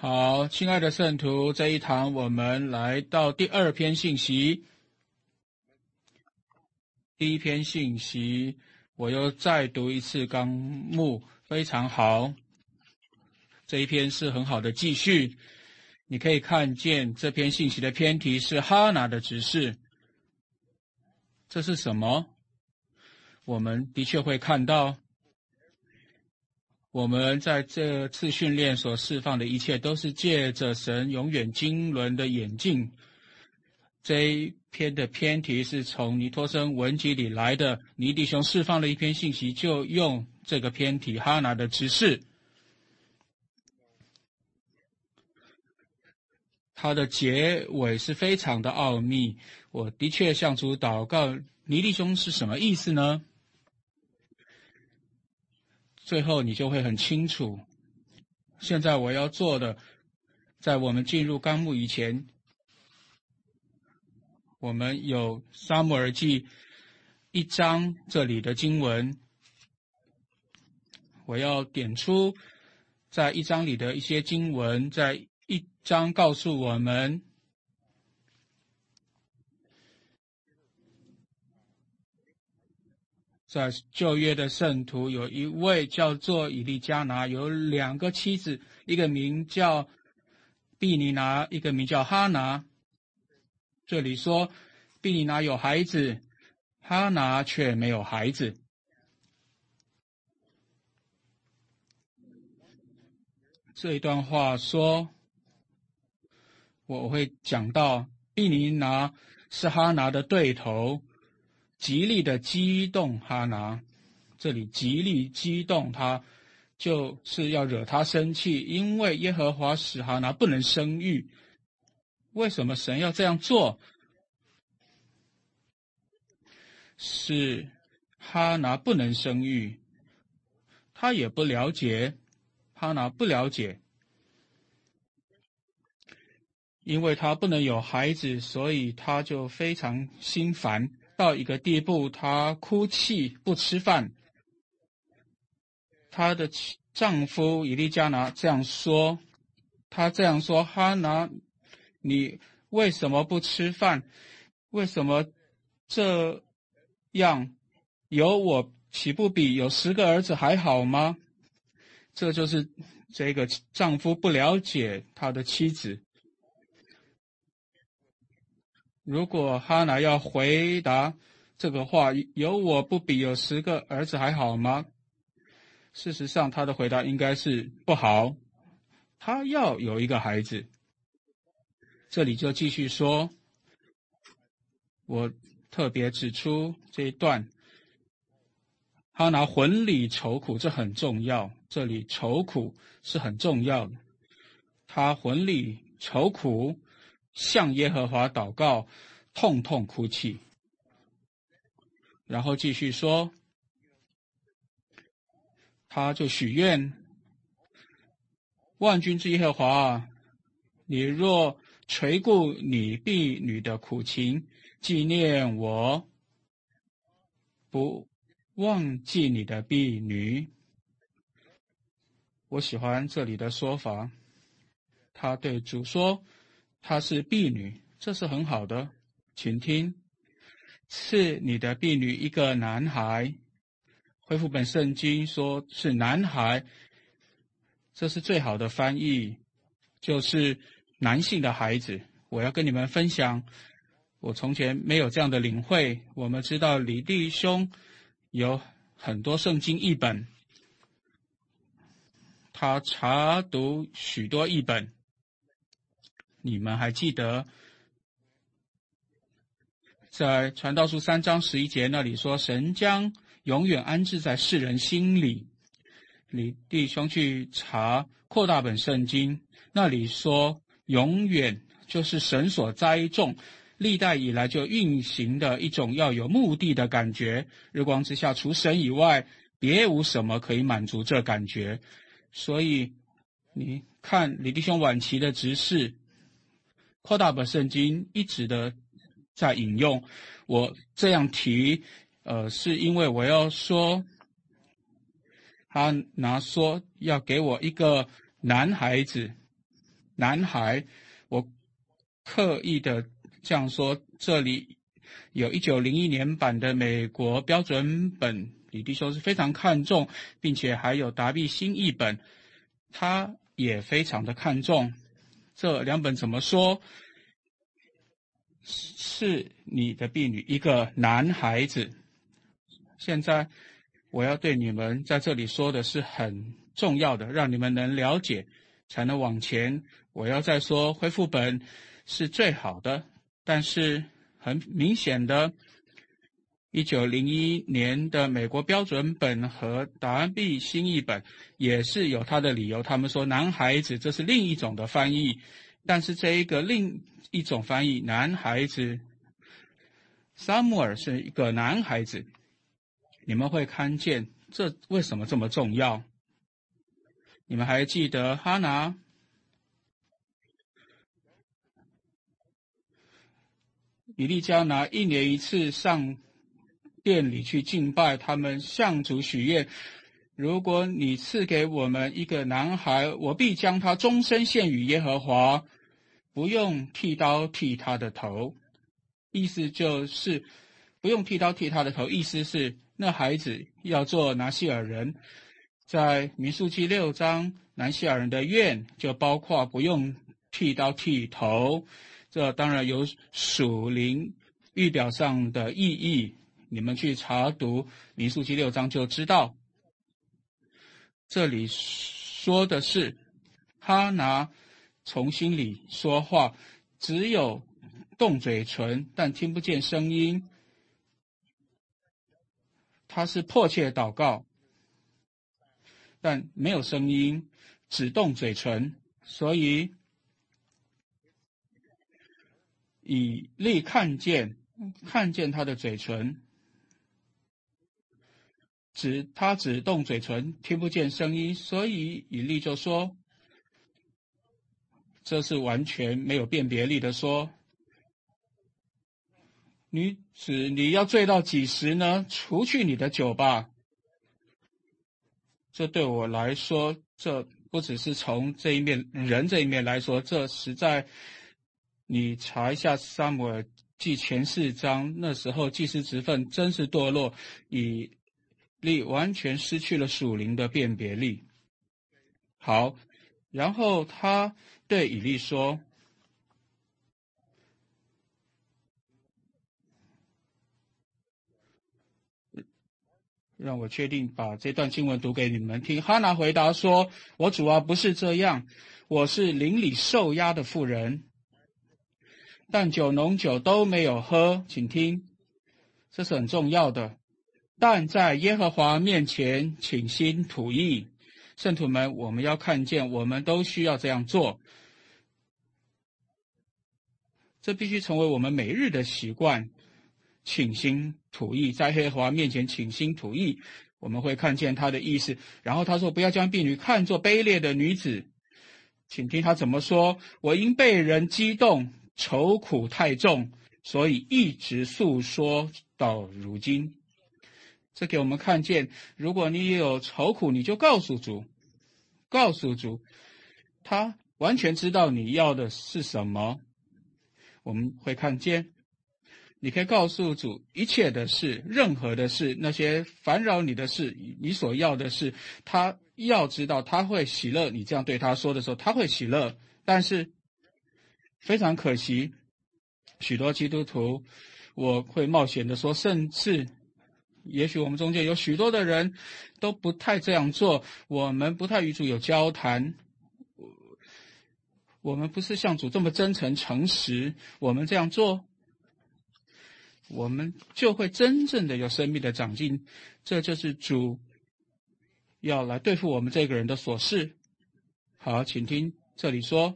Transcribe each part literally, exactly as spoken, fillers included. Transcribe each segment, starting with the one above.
好，亲爱的圣徒，这一堂我们来到第二篇信息。第一篇信息，我又再读一次纲目，非常好。这一篇是很好的继续。你可以看见这篇信息的篇题是哈拿的执事。这是什么？我们的确会看到，我们在这次训练所释放的一切，都是借着神永远经纶的眼镜。这一篇的篇题是从尼托生文集里来的，尼弟兄释放了一篇信息，就用这个篇题哈拿的执事。它的结尾是非常的奥秘，我的确向主祷告，尼弟兄是什么意思呢？最后你就会很清楚。现在我要做的，在我们进入纲目以前，我们有撒母耳记一章这里的经文，我要点出在一章里的一些经文，在一章告诉我们，在旧约的圣徒有一位叫做以利加拿，有两个妻子，一个名叫毕尼拿，一个名叫哈拿。这里说毕尼拿有孩子，哈拿却没有孩子。这一段话说，我会讲到毕尼拿是哈拿的对头，极力的激动哈拿，这里极力激动他，就是要惹他生气，因为耶和华使哈拿不能生育。为什么神要这样做？是哈拿不能生育，他也不了解，哈拿不了解，因为他不能有孩子，所以他就非常心烦，到一个地步，他哭泣不吃饭。她的丈夫以利加拿这样说，他这样说：哈拿，你为什么不吃饭？为什么这样？有我岂不比有十个儿子还好吗？这就是这个丈夫不了解他的妻子。如果哈拿要回答这个话，有我不比有十个儿子还好吗？事实上，他的回答应该是不好，他要有一个孩子。这里就继续说，我特别指出这一段，哈拿魂里愁苦，这很重要，这里愁苦是很重要的。他魂里愁苦，向耶和华祷告，痛痛哭泣。然后继续说，他就许愿，万军之耶和华，你若垂顾你婢女的苦情，纪念我，不忘记你的婢女。我喜欢这里的说法，他对主说她是婢女，这是很好的，请听，赐你的婢女一个男孩。恢复本圣经说是男孩，这是最好的翻译，就是男性的孩子。我要跟你们分享，我从前没有这样的领会。我们知道李弟兄有很多圣经译本，他查读许多译本。你们还记得在传道书三章十一节那里说，神将永远安置在世人心里。李弟兄去查扩大本圣经，那里说永远就是神所栽种，历代以来就运行的一种要有目的的感觉。日光之下除神以外，别无什么可以满足这感觉。所以你看李弟兄晚期的执事，扩大本圣经一直的在引用。我这样提呃，是因为我要说，他拿说要给我一个男孩子， 男孩。我刻意的这样说，这里有一九零一年版的美国标准本，李弟兄是非常看重，并且还有达必新译本，他也非常的看重。这两本怎么说？是你的婢女，一个男孩子。现在我要对你们在这里说的是很重要的，让你们能了解，才能往前。我要再说，恢复本是最好的，但是很明显的，一九零一年的美国标准本和达必新译本也是有它的理由。他们说男孩子这是另一种的翻译，但是这一个另一种翻译，男孩子，撒母耳是一个男孩子，你们会看见这为什么这么重要？你们还记得哈拿？以利加拿一年一次上殿里去敬拜，他们向主许愿，如果你赐给我们一个男孩，我必将他终身献与耶和华，不用剃刀剃他的头。意思就是不用剃刀剃他的头，意思是那孩子要做拿西尔人。在民数记六章，拿西尔人的愿就包括不用剃刀剃头，这当然有属灵预表上的意义，你们去查读民数记六章就知道。这里说的是哈拿从心里说话，只有动嘴唇，但听不见声音。他是迫切祷告，但没有声音，只动嘴唇。所以以利看见看见他的嘴唇，只他只动嘴唇，听不见声音，所以以利就说，这是完全没有辨别力的说，女子，你要醉到几时呢？除去你的酒吧。这对我来说，这不只是从这一面人这一面来说，这实在，你查一下撒母耳记前四章，那时候祭司职分真是堕落，以利完全失去了属灵的辨别力。好，然后他对以利说，让我确定把这段经文读给你们听。哈拿回答说，我主啊，不是这样，我是邻里受压的妇人，但酒浓酒都没有喝，请听，这是很重要的。但在耶和华面前倾心吐意，圣徒们，我们要看见，我们都需要这样做，这必须成为我们每日的习惯。倾心吐意，在耶和华面前倾心吐意，我们会看见他的意思。然后他说，不要将婢女看作卑劣的女子，请听他怎么说，我因被人激动，愁苦太重，所以一直诉说到如今。这给我们看见，如果你有愁苦，你就告诉主，告诉主，他完全知道你要的是什么。我们会看见，你可以告诉主一切的事，任何的事，那些烦扰你的事，你所要的事，他要知道，他会喜乐。你这样对他说的时候，他会喜乐。但是非常可惜，许多基督徒，我会冒险的说，甚至也许我们中间有许多的人都不太这样做，我们不太与主有交谈，我们不是像主这么真诚诚实，我们这样做，我们就会真正的有生命的长进。这就是主要来对付我们这个人的所事。好，请听这里说，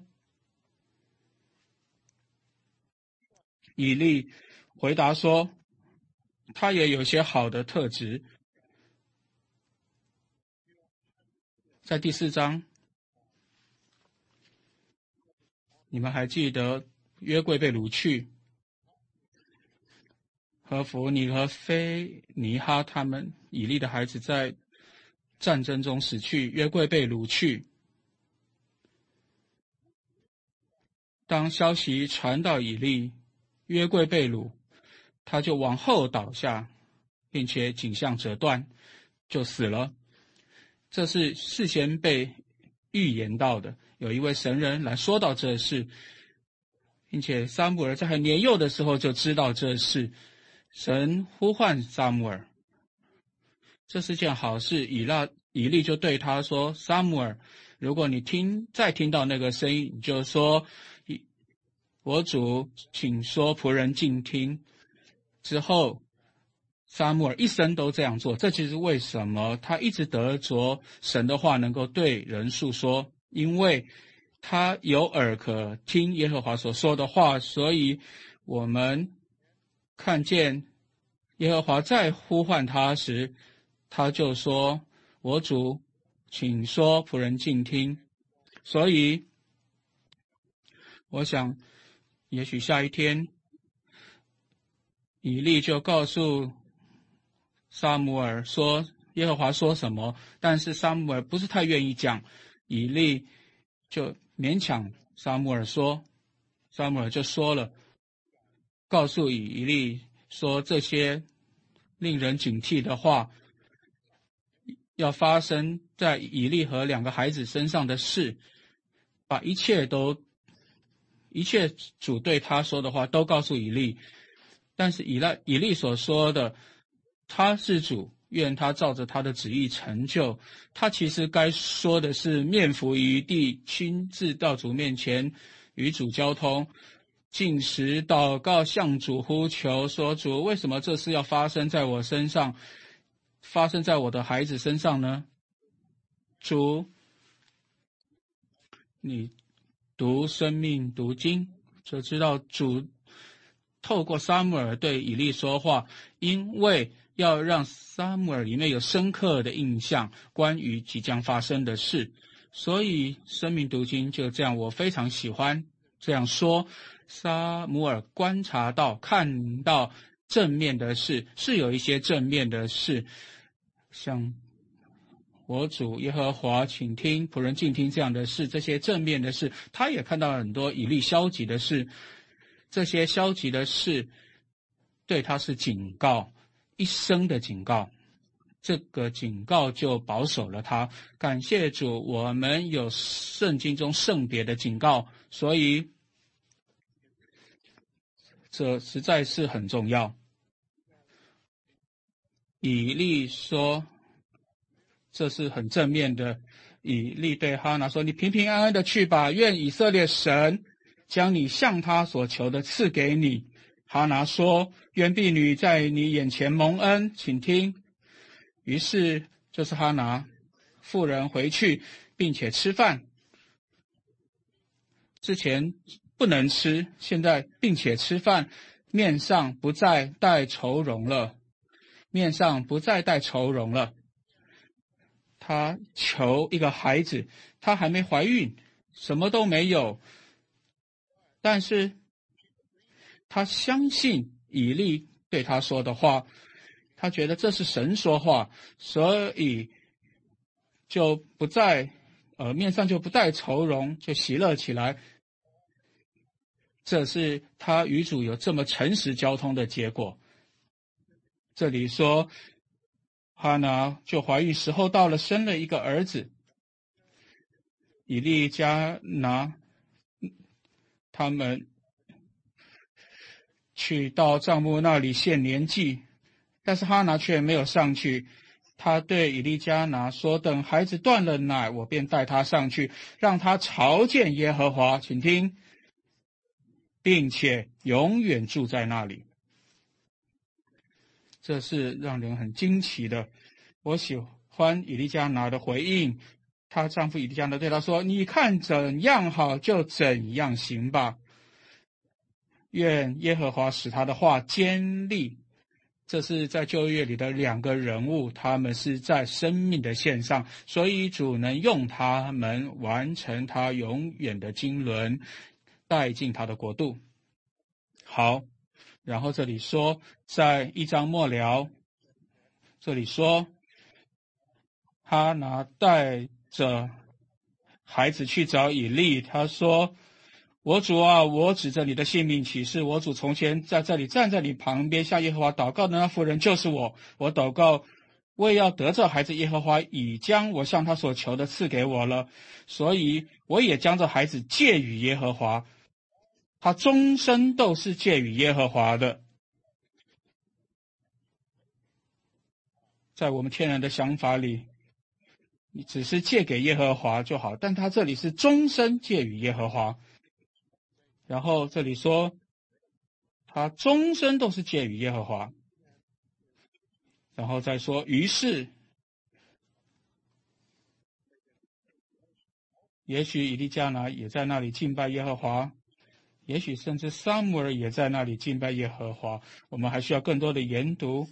以利回答说，他也有些好的特质。在第四章，你们还记得约柜被掳去，和弗尼和菲尼哈他们以利的孩子在战争中死去，约柜被掳去。 当消息传到以利，约柜被掳，他就往后倒下，并且颈项折断，就死了。这是事先被预言到的，有一位神人来说到这事，并且撒母耳在很年幼的时候就知道这事，神呼唤撒母耳，这是件好事。以拉以利就对他说：撒母耳，如果你听再听到那个声音，你就说：我主，请说，仆人静听。之后撒母耳一生都这样做，这就是为什么他一直得着神的话能够对人述说，因为他有耳可听耶和华所说的话，所以我们看见耶和华在呼唤他时，他就说：我主，请说，仆人静听。所以我想也许下一天以利就告诉撒母耳说耶和华说什么，但是撒母耳不是太愿意讲，以利就勉强撒母耳说，撒母耳就说了，告诉以利说这些令人警惕的话，要发生在以利和两个孩子身上的事，把一切都一切主对他说的话都告诉以利。但是以利以利所说的他是主，愿他照着他的旨意成就，他其实该说的是面伏于地，亲自到主面前与主交通，进食祷告，向主呼求，说主，为什么这事要发生在我身上，发生在我的孩子身上呢？主，你读生命读经就知道主透过撒母耳对以利说话，因为要让撒母耳里面有深刻的印象关于即将发生的事，所以生命读经就这样，我非常喜欢这样说，撒母耳观察到看到正面的事，是有一些正面的事，像我主耶和华请听，仆人静听这样的事，这些正面的事，他也看到很多以利消极的事，这些消极的事对他是警告，一生的警告，这个警告就保守了他。感谢主，我们有圣经中圣别的警告，所以这实在是很重要。以利说这是很正面的，以利对哈拿说，你平平安安的去吧，愿以色列神将你向他所求的赐给你。哈拿说，愿婢女在你眼前蒙恩，请听。于是就是哈拿妇人回去并且吃饭，之前不能吃，现在并且吃饭，面上不再带愁容了，面上不再带愁容了。她求一个孩子，她还没怀孕，什么都没有，但是她相信以利对她说的话，她觉得这是神说话，所以就不再呃面上就不带愁容，就喜乐起来。这是她与主有这么诚实交通的结果。这里说哈拿就怀孕时候到了，生了一个儿子。以利加拿他们去到帐幕那里献年祭，但是哈拿却没有上去。他对以利加拿说，等孩子断了奶，我便带他上去，让他朝见耶和华，请听，并且永远住在那里。这是让人很惊奇的。我喜欢以利加拿的回应，她丈夫以利加拿对她说，你看怎样好就怎样行吧，愿耶和华使他的话坚立。这是在旧约里的两个人物，他们是在生命的线上，所以主能用他们完成他永远的经纶，带进他的国度。好，然后这里说，在一章末了，这里说哈拿带着孩子去找以利，他说， 我主啊，我指着你的性命起誓，我主从前在这里站在你旁边向耶和华祷告的那妇人就是我。我祷告，为要得这孩子，耶和华已将我向他所求的赐给我了，所以我也将这孩子借与耶和华，他终身都是借与耶和华的。在我们天然的想法里，你只是借给耶和华就好，但他这里是终身借与耶和华。然后这里说，他终身都是借与耶和华。然后再说，于是，也许以利加拿也在那里敬拜耶和华，也许甚至撒母耳也在那里敬拜耶和华。我们还需要更多的研读。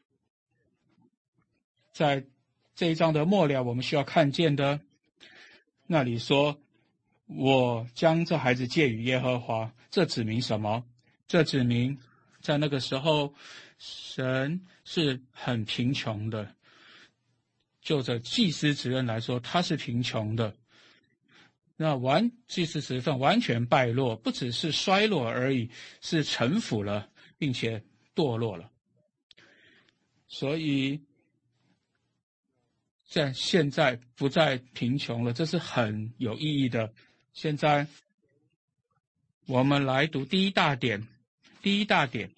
在这一章的末了，我们需要看见的，那里说，我将这孩子借与耶和华，这指明什么？这指明在那个时候，神是很贫穷的。就着祭司职任来说，他是贫穷的。那完祭司职分完全败落，不只是衰落而已，是臣服了，并且堕落了。所以在现在不再贫穷了，这是很有意义的。现在我们来读第一大点，第一大点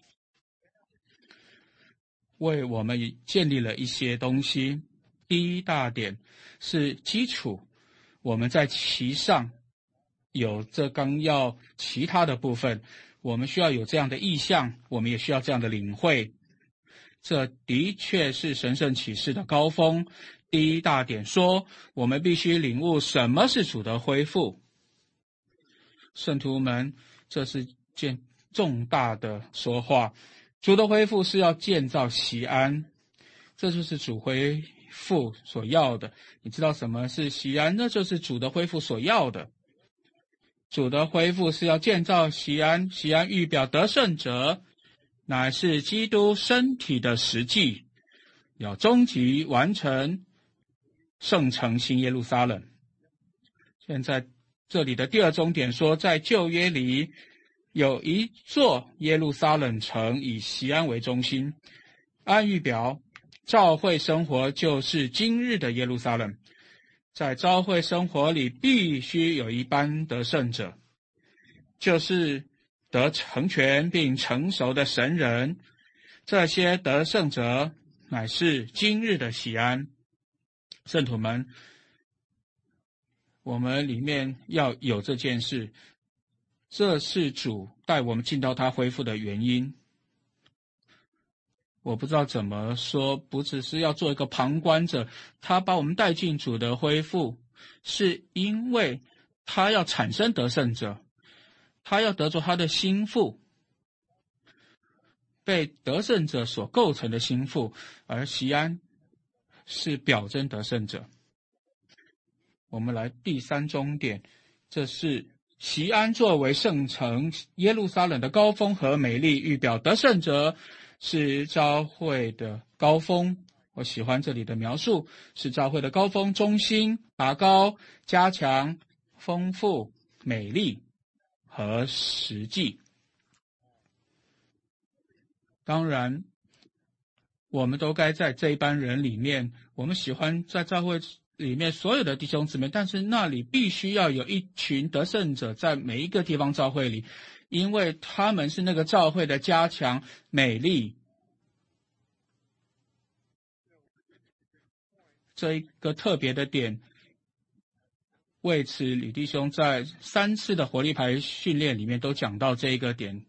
为我们建立了一些东西。第一大点是基础，我们在其上有这纲要其他的部分，我们需要有这样的意向，我们也需要这样的领会。这的确是神圣启示的高峰。第一大点说，我们必须领悟什么是主的恢复。圣徒们，这是件重大的说话。主的恢复是要建造锡安，这就是主恢复所要的。你知道什么是锡安？那就是主的恢复所要的。主的恢复是要建造锡安，锡安预表得胜者，乃是基督身体的实际，要终极完成圣城新耶路撒冷。现在这里的第二重点说，在旧约里有一座耶路撒冷城，以锡安为中心，按预表教会生活就是今日的耶路撒冷。在教会生活里必须有一班得胜者，就是得成全并成熟的神人。这些得胜者乃是今日的锡安。圣徒们，我们里面要有这件事，这是主带我们进到他恢复的原因。我不知道怎么说，不只是要做一个旁观者，他把我们带进主的恢复，是因为他要产生得胜者，他要得着他的心腹，被得胜者所构成的心腹，而锡安是表征得胜者。我们来第三终点，这是锡安作为圣城耶路撒冷的高峰和美丽，预表得胜者是教会的高峰。我喜欢这里的描述，是教会的高峰，中心、拔高、加强、丰富、美丽和实际。当然，我们都该在这一班人里面，我们喜欢在教会里面所有的弟兄姊妹，但是那里必须要有一群得胜者在每一个地方教会里，因为他们是那个教会的加强、美丽。这一个特别的点，为此李弟兄在三次的活力牌训练里面都讲到这一个点，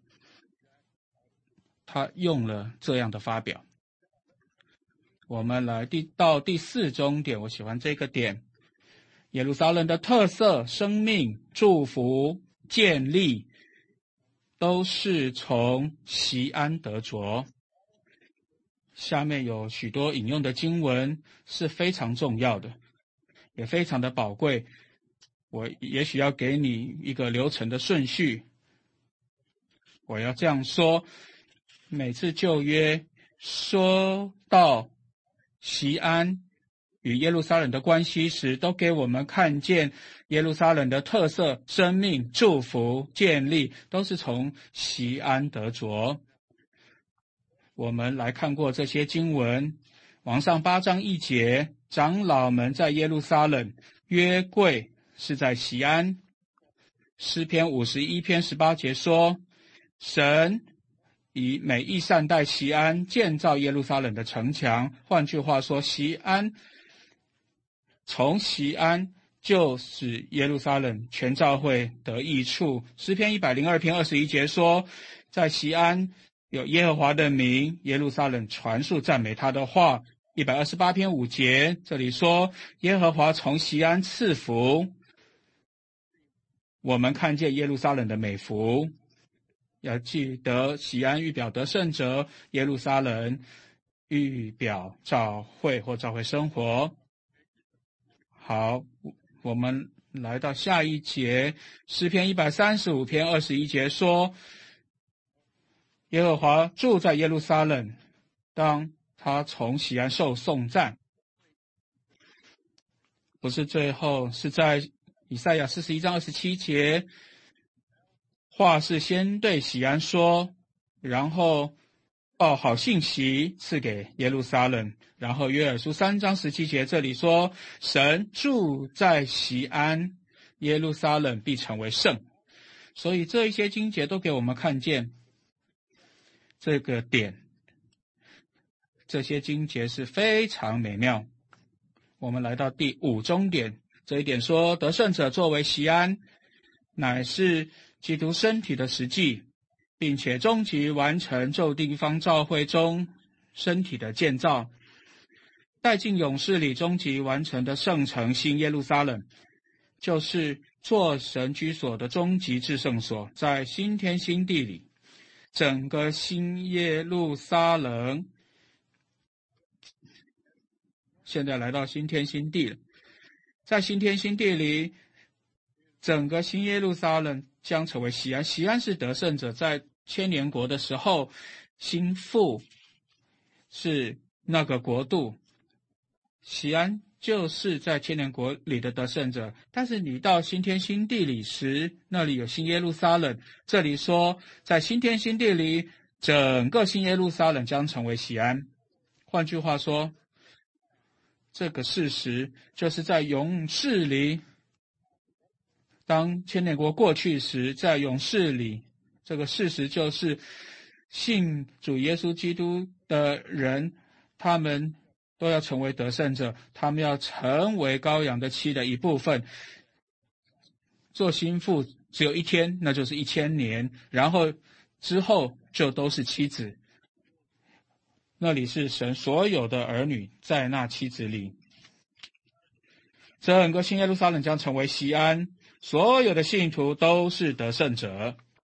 他用了这样的发表。我们来第到第四终点，我喜欢这个点，耶路撒冷的特色、生命、祝福、建立，都是从锡安得着。下面有许多引用的经文是非常重要的，也非常的宝贵。我也许要给你一个流程的顺序。我要这样说，每次旧约说到锡安与耶路撒冷的关系时，都给我们看见耶路撒冷的特色、生命、祝福、建立，都是从锡安得着。我们来看过这些经文，往上八章一节，长老们在耶路撒冷，约柜是在锡安。诗篇五十一篇十八节说，神以美意善待锡安，建造耶路撒冷的城墙。换句话说，锡安从锡安就使耶路撒冷全教会得益处。诗篇一百零二篇二十一节说，在锡安有耶和华的名，耶路撒冷传述赞美他的话。一百二十八篇五节，这里说耶和华从锡安赐福，我们看见耶路撒冷的美福。要记得锡安预表得胜者，耶路撒冷预表教会或教会生活。好，我们来到下一节，诗篇一百三十五篇二十一节说，耶和华住在耶路撒冷，当他从锡安受颂赞。不是最后，是在以赛亚四十一章二十七节，话是先对锡安说，然后报好信息赐给耶路撒冷。然后约珥书三章十七节这里说，神住在锡安，耶路撒冷必成为圣。所以这一些经节都给我们看见这个点，这些经节是非常美妙。我们来到第五中点，这一点说，得胜者作为锡安，乃是基督身体的实际，并且终极完成众地方教会中身体的建造，带进勇士里终极完成的圣城新耶路撒冷，就是做神居所的终极至圣所，在新天新地里。整个新耶路撒冷现在来到新天新地了，在新天新地里，整个新耶路撒冷将成为锡安。锡安是得胜者，在千年国的时候，新妇是那个国度，锡安就是在千年国里的得胜者。但是你到新天新地里时，那里有新耶路撒冷，这里说在新天新地里，整个新耶路撒冷将成为锡安。换句话说，这个事实就是在勇士里，当千年国过去时，在勇士里，这个事实就是信主耶稣基督的人，他们都要成为得胜者，他们要成为羔羊的妻的一部分。做心腹只有一天，那就是一千年，然后之后就都是妻子。那里是神所有的儿女在那妻子里。整个新耶路撒冷将成为锡安，所有的信徒都是得胜者。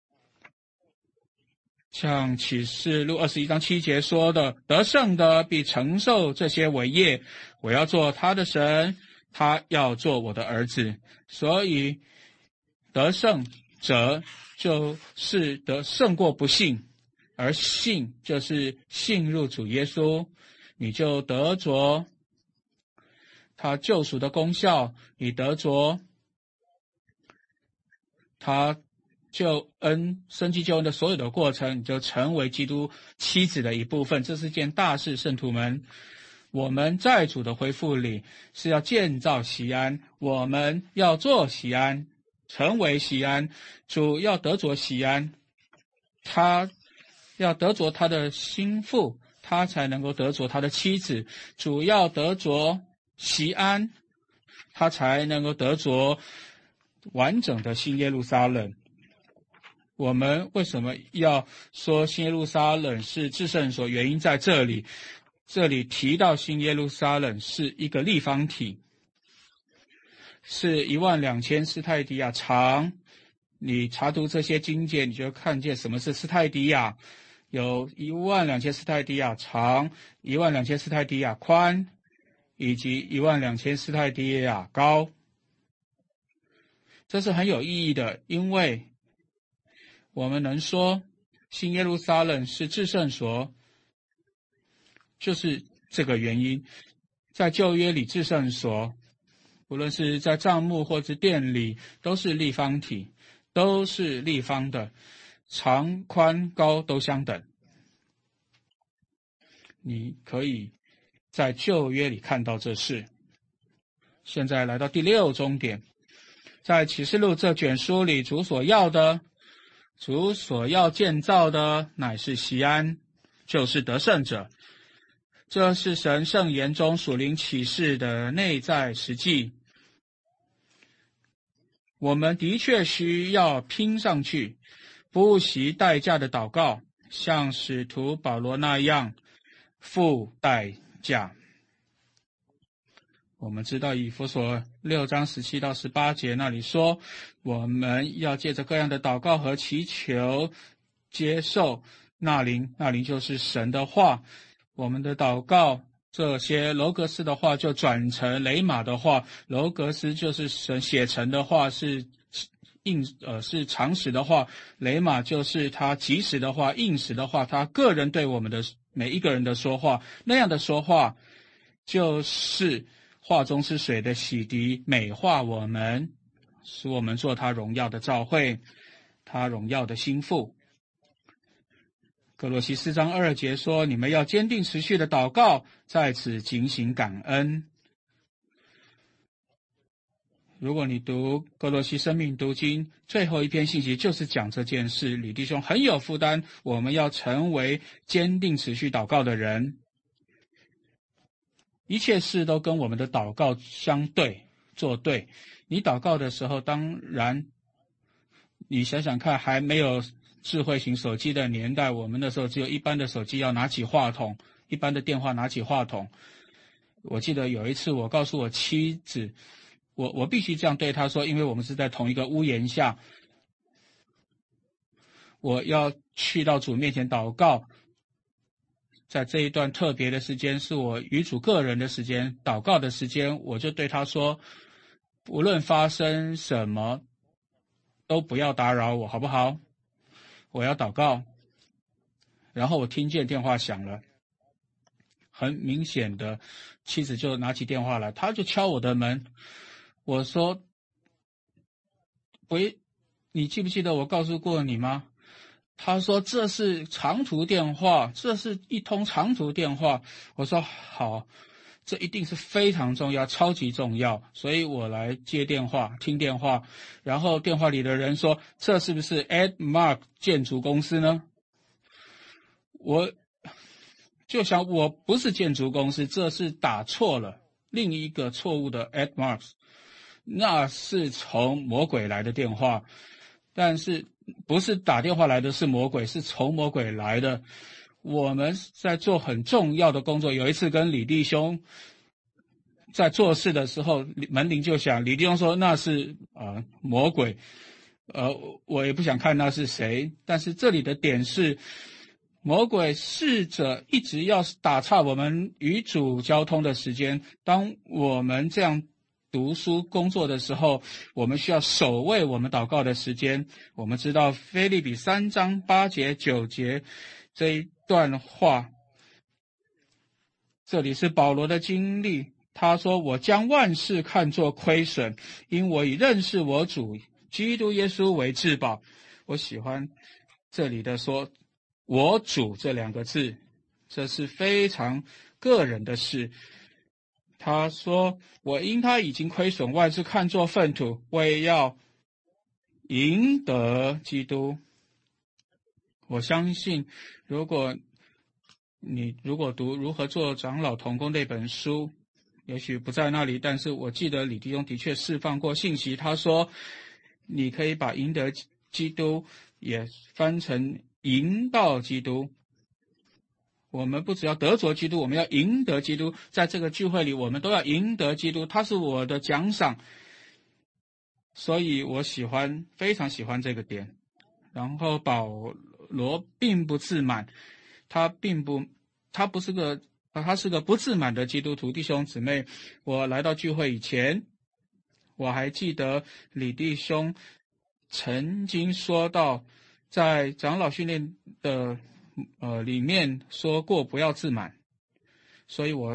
像启示录二十一章七节说的，得胜的必承受这些伟业，我要做他的神，他要做我的儿子。所以得胜者就是得胜过不信，而信就是信入主耶稣，你就得着他救赎的功效，你得着他救恩生机救恩的所有的过程，你就成为基督妻子的一部分。这是件大事，圣徒们，我们在主的恢复里是要建造锡安，我们要做锡安，成为锡安。主要得着锡安，他要得着他的心腹，他才能够得着他的妻子。主要得着锡安，他才能够得着完整的新耶路撒冷。我们为什么要说新耶路撒冷是至圣所？原因在这里，这里提到新耶路撒冷是一个立方体，是一万两千斯泰迪亚长。你查读这些经节，你就看见什么是斯泰迪亚，有一万两千斯泰迪亚长，一万两千斯泰迪亚宽，以及一万两千斯泰迪亚高。这是很有意义的，因为我们能说新耶路撒冷是至圣所，就是这个原因。 在旧约里至圣所，无论是在帐幕或者殿里，都是立方体，都是立方的，长宽高都相等。你可以在旧约里看到这事。现在来到第六终点，在启示录这卷书里，主所要的，主所要建造的，乃是锡安，就是得胜者。这是神圣言中属灵启示的内在实际。我们的确需要拼上去，不惜代价的祷告，像使徒保罗那样付代价。我们知道以弗所六章十七到十八节那里说，我们要借着各样的祷告和祈求接受那灵，那灵就是神的话。我们的祷告，这些楼格斯的话就转成雷玛的话，楼格斯就是神写成的话，是应呃是常识的话，雷玛就是他即时的话，应时的话，他个人对我们的每一个人的说话，那样的说话就是话中是水的洗涤，美化我们，使我们做他荣耀的召会，他荣耀的心腹。歌罗西四章二节说，你们要坚定持续的祷告，在此警醒感恩。如果你读歌罗西生命读经，最后一篇信息就是讲这件事。李弟兄很有负担，我们要成为坚定持续祷告的人。一切事都跟我们的祷告相对作对。你祷告的时候，当然你想想看，还没有智慧型手机的年代，我们那时候只有一般的手机要拿起话筒，一般的电话拿起话筒。我记得有一次我告诉我妻子，我我必须这样对她说，因为我们是在同一个屋檐下，我要去到主面前祷告。在这一段特别的时间，是我与主个人的时间，祷告的时间，我就对她说，无论发生什么都不要打扰我，好不好？我要祷告。然后我听见电话响了，很明显的，妻子就拿起电话来，她就敲我的门。我说，喂，你记不记得我告诉过你吗？她说这是长途电话，这是一通长途电话。我说好，这一定是非常重要，超级重要，所以我来接电话，听电话。然后电话里的人说，这是不是 Edmark 建筑公司呢？我就想，我不是建筑公司，这是打错了，另一个错误的 Edmark， 那是从魔鬼来的电话，但是不是打电话来的是魔鬼，是从魔鬼来的。我们在做很重要的工作，有一次跟李弟兄在做事的时候，门铃就响，李弟兄说那是呃魔鬼，呃我也不想看那是谁，但是这里的点是，魔鬼试着一直要打岔我们与主交通的时间。当我们这样读书工作的时候，我们需要守卫我们祷告的时间。我们知道腓立比三章八节九节这一段话，这里是保罗的经历。他说，我将万事看作亏损，因我以认识我主基督耶稣为至宝。我喜欢这里的说我主这两个字，这是非常个人的事。他说，我因他已经亏损，万事看作粪土，我也要赢得基督。我相信，如果你如果读如何做长老同工那本书，也许不在那里，但是我记得李弟兄的确释放过信息。他说，你可以把赢得基督也翻成赢到基督。我们不只要得着基督，我们要赢得基督。在这个聚会里，我们都要赢得基督，他是我的奖赏。所以我喜欢，非常喜欢这个点。然后保罗并不自满，他并不，他不是个，他是个不自满的基督徒。弟兄姊妹，我来到聚会以前，我还记得李弟兄曾经说到，在长老训练的呃里面说过不要自满，所以我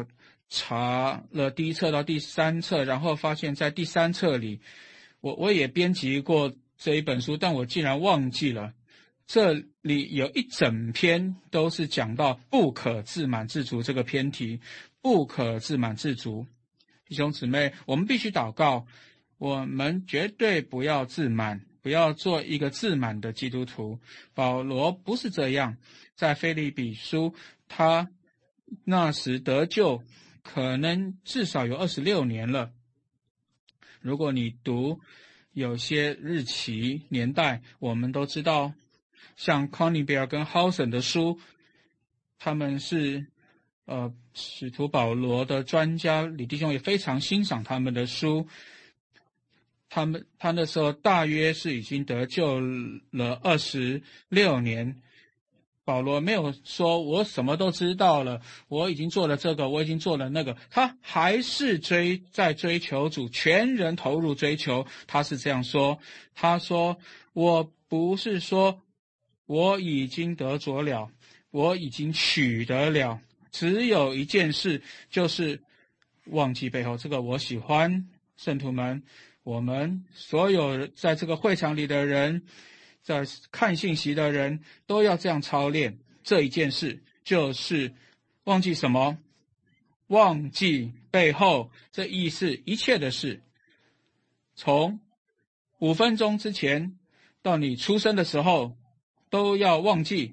查了第一册到第三册，然后发现在第三册里，我我也编辑过这一本书，但我竟然忘记了，这里有一整篇都是讲到不可自满自足这个篇题，不可自满自足。弟兄姊妹，我们必须祷告，我们绝对不要自满，不要做一个自满的基督徒。保罗不是这样，在腓立比书，他那时得救可能至少有二十六年了。如果你读有些日期年代，我们都知道，像康尼比尔跟浩森的书，他们是呃使徒保罗的专家，李弟兄也非常欣赏他们的书。他们他那时候大约是已经得救了二十六年。保罗没有说我什么都知道了，我已经做了这个，我已经做了那个，他还是追在追求主，全人投入追求。他是这样说，他说我不是说我已经得着了，我已经取得了，只有一件事，就是忘记背后。这个我喜欢。圣徒们，我们所有在这个会场里的人，在看信息的人都要这样操练这一件事，就是忘记什么？忘记背后。这意思一切的事，从五分钟之前到你出生的时候都要忘记。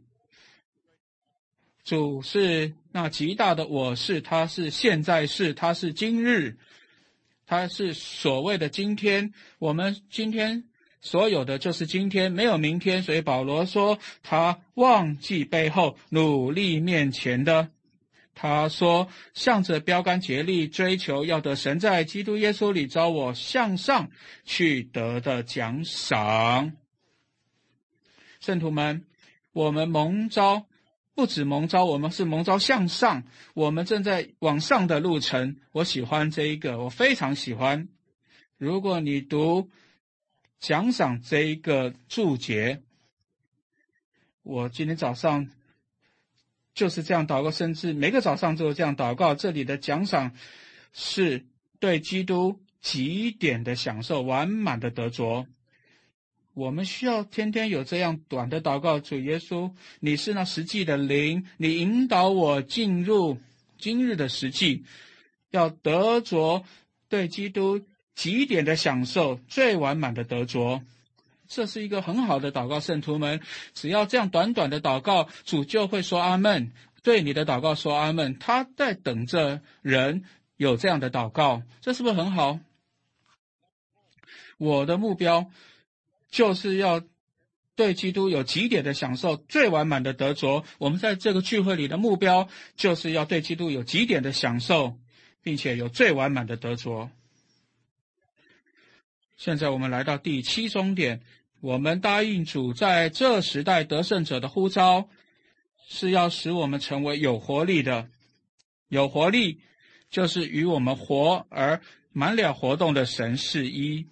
主是那极大的我是，他是现在是，他是今日，他是所谓的今天。我们今天所有的就是今天，没有明天。所以保罗说他忘记背后，努力面前的。他说向着标杆竭力追求，要得神在基督耶稣里召我向上去得的奖赏。圣徒们，我们蒙召，不止蒙召，我们是蒙召向上，我们正在往上的路程。我喜欢这一个，我非常喜欢。如果你读奖赏这一个注解，我今天早上就是这样祷告，甚至每个早上都这样祷告。这里的奖赏是对基督极点的享受，完满的得着。我们需要天天有这样短的祷告。主耶稣，你是那实际的灵，你引导我进入今日的实际，要得着对基督极点的享受，最完满的得着。这是一个很好的祷告，圣徒们，只要这样短短的祷告，主就会说阿们，对你的祷告说阿们。他在等着人有这样的祷告，这是不是很好？我的目标就是要对基督有极点的享受，最完满的得着。我们在这个聚会里的目标就是要对基督有极点的享受，并且有最完满的得着。现在我们来到第七终点，我们答应主在这时代得胜者的呼召，是要使我们成为有活力的。有活力就是与我们活而满了活动的神是一。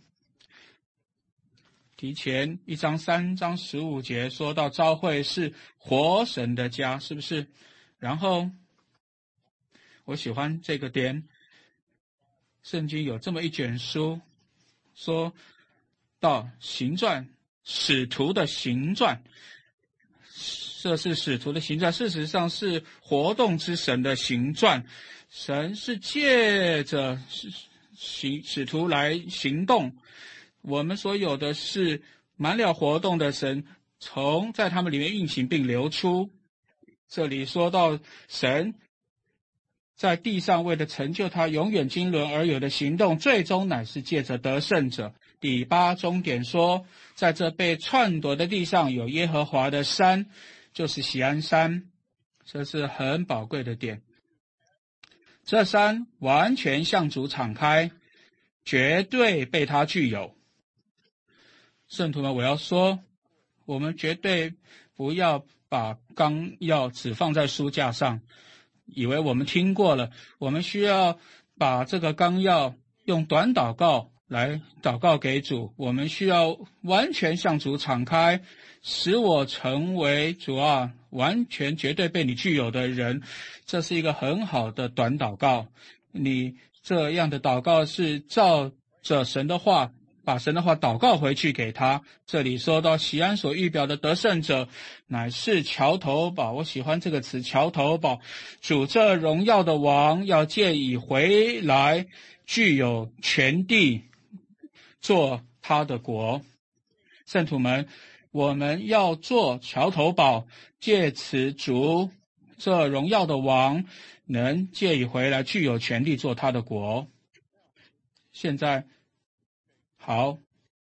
提前一章三章十五节说到召会是活神的家，是不是？然后我喜欢这个点，圣经有这么一卷书，说到行传，使徒的行传，这是使徒的行传，事实上是活动之神的行传。神是借着使使徒来行动，我们所有的是满了活动的神，从在他们里面运行并流出。这里说到神在地上为了成就他永远经纶而有的行动，最终乃是借着得胜者。第八终点说，在这被篡夺的地上有耶和华的山，就是锡安山，这是很宝贵的点。这山完全向主敞开，绝对被他具有。圣徒们，我要说，我们绝对不要把纲要只放在书架上，以为我们听过了。我们需要把这个纲要用短祷告来祷告给主，我们需要完全向主敞开，使我成为主啊，完全绝对被你具有的人。这是一个很好的短祷告。你这样的祷告是照着神的话，把神的话祷告回去给他。这里说到锡安所预表的得胜者，乃是桥头堡。我喜欢这个词，桥头堡。主这荣耀的王要借以回来，具有全地，做他的国。圣徒们，我们要做桥头堡，借此主这荣耀的王能借以回来，具有权力做他的国。现在好，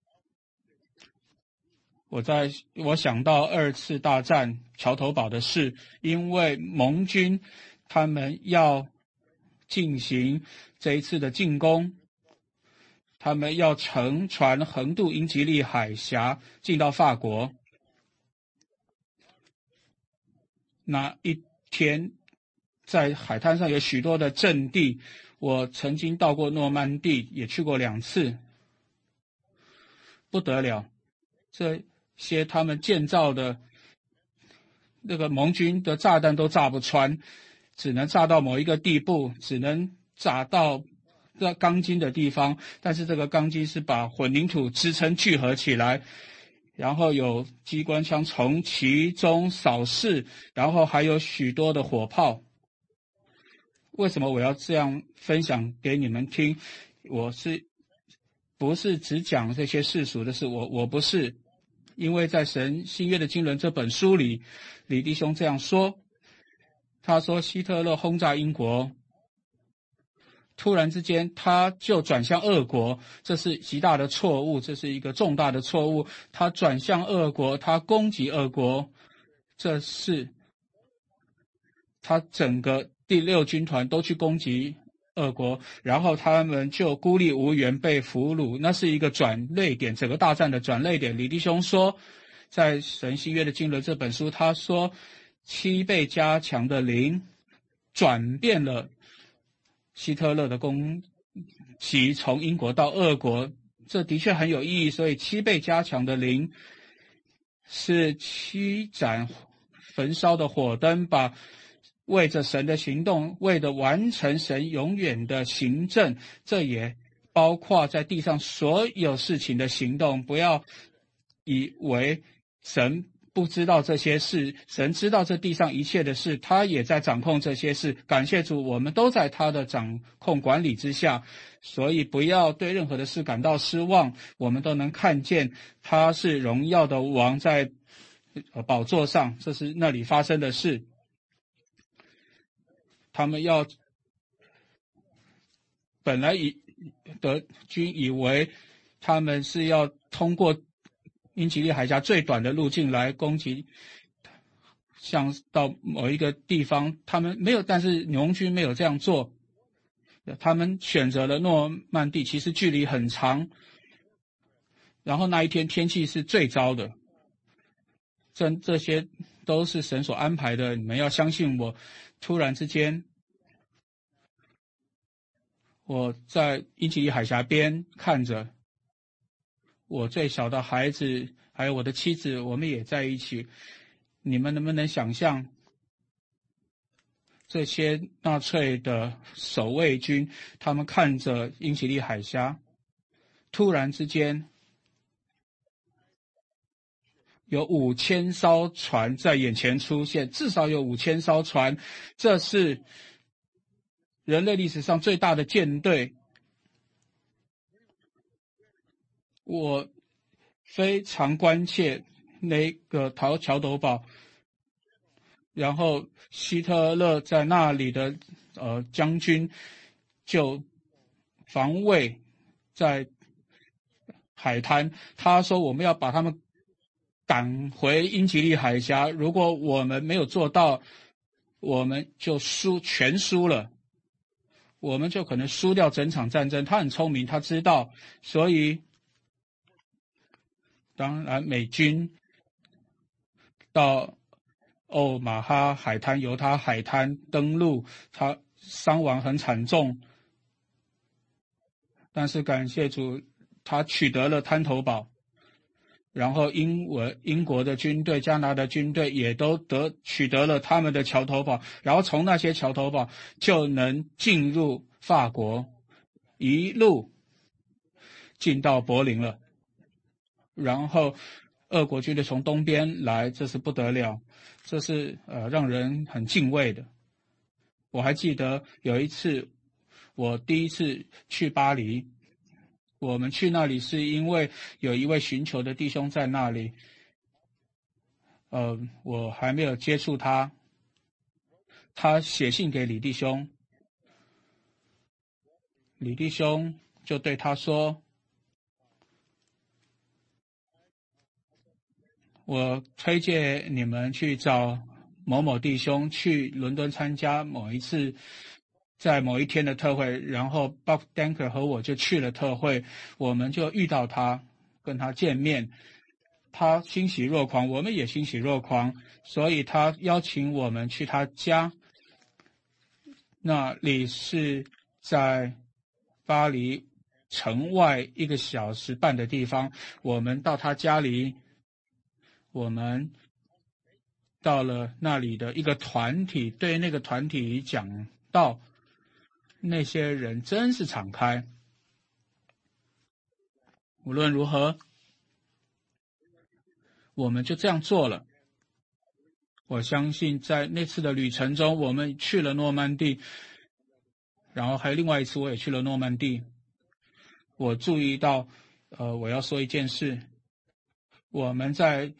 我在我想到二次大战桥头堡的事，因为盟军他们要进行这一次的进攻，他们要乘船横渡英吉利海峡进到法国。那一天在海滩上有许多的阵地，我曾经到过诺曼底，也去过两次，不得了，这些他们建造的那个盟军的炸弹都炸不穿，只能炸到某一个地步，只能炸到这钢筋的地方，但是这个钢筋是把混凝土支撑聚合起来，然后有机关枪从其中扫视，然后还有许多的火炮。为什么我要这样分享给你们听？我是不是只讲这些世俗的事？我我不是，因为在神新约的经纶这本书里，李弟兄这样说，他说希特勒轰炸英国，突然之间他就转向俄国，这是极大的错误，这是一个重大的错误。他转向俄国，他攻击俄国，这是他整个第六军团都去攻击俄国，然后他们就孤立无援被俘虏，那是一个转捩点，整个大战的转捩点。李弟兄说，在神新约的经纶这本书，他说七倍加强的灵转变了希特勒的攻击，从英国到俄国，这的确很有意义。所以七倍加强的灵是七盏焚烧的火灯，把为着神的行动，为着完成神永远的行政，这也包括在地上所有事情的行动。不要以为神不知道这些事，神知道这地上一切的事，他也在掌控这些事。感谢主，我们都在他的掌控管理之下，所以不要对任何的事感到失望。我们都能看见他是荣耀的王，在宝座上，这是那里发生的事。他们要本来以德军以为他们是要通过英吉利海峡最短的路径来攻击，像到某一个地方，他们没有，但是盟军没有这样做，他们选择了诺曼底，其实距离很长，然后那一天天气是最糟的，这这些都是神所安排的，你们要相信我。突然之间，我在英吉利海峡边看着我最小的孩子，还有我的妻子，我们也在一起。你们能不能想象，这些纳粹的守卫军，他们看着英吉利海峡，突然之间有五千艘船在眼前出现，至少有五千艘船，这是人类历史上最大的舰队。我非常关切那个桃桥头堡，然后希特勒在那里的呃将军就防卫在海滩，他说我们要把他们赶回英吉利海峡，如果我们没有做到，我们就输全输了，我们就可能输掉整场战争。他很聪明，他知道，所以当然美军到欧马哈海滩、犹他海滩登陆，他伤亡很惨重，但是感谢主， 他取得了滩头堡，然后英文英国的军队、加拿大的军队也都得取得了他们的桥头堡，然后从那些桥头堡就能进入法国，一路进到柏林了。然后俄国军队从东边来，这是不得了，这是呃让人很敬畏的。我还记得有一次，我第一次去巴黎，我们去那里是因为有一位寻求的弟兄在那里，呃，我还没有接触他，他写信给李弟兄，李弟兄就对他说，我推荐你们去找某某弟兄去伦敦参加某一次在某一天的特会，然后 Bob Danker 和我就去了特会，我们就遇到他，跟他见面，他欣喜若狂，我们也欣喜若狂，所以他邀请我们去他家，那里是在巴黎城外一个小时半的地方，我们到他家里，我们到了那里的一个团体，对那个团体讲道，那些人真是敞开。无论如何，我们就这样做了。我相信在那次的旅程中，我们去了诺曼底，然后还有另外一次我也去了诺曼底。我注意到，呃，我要说一件事，我们在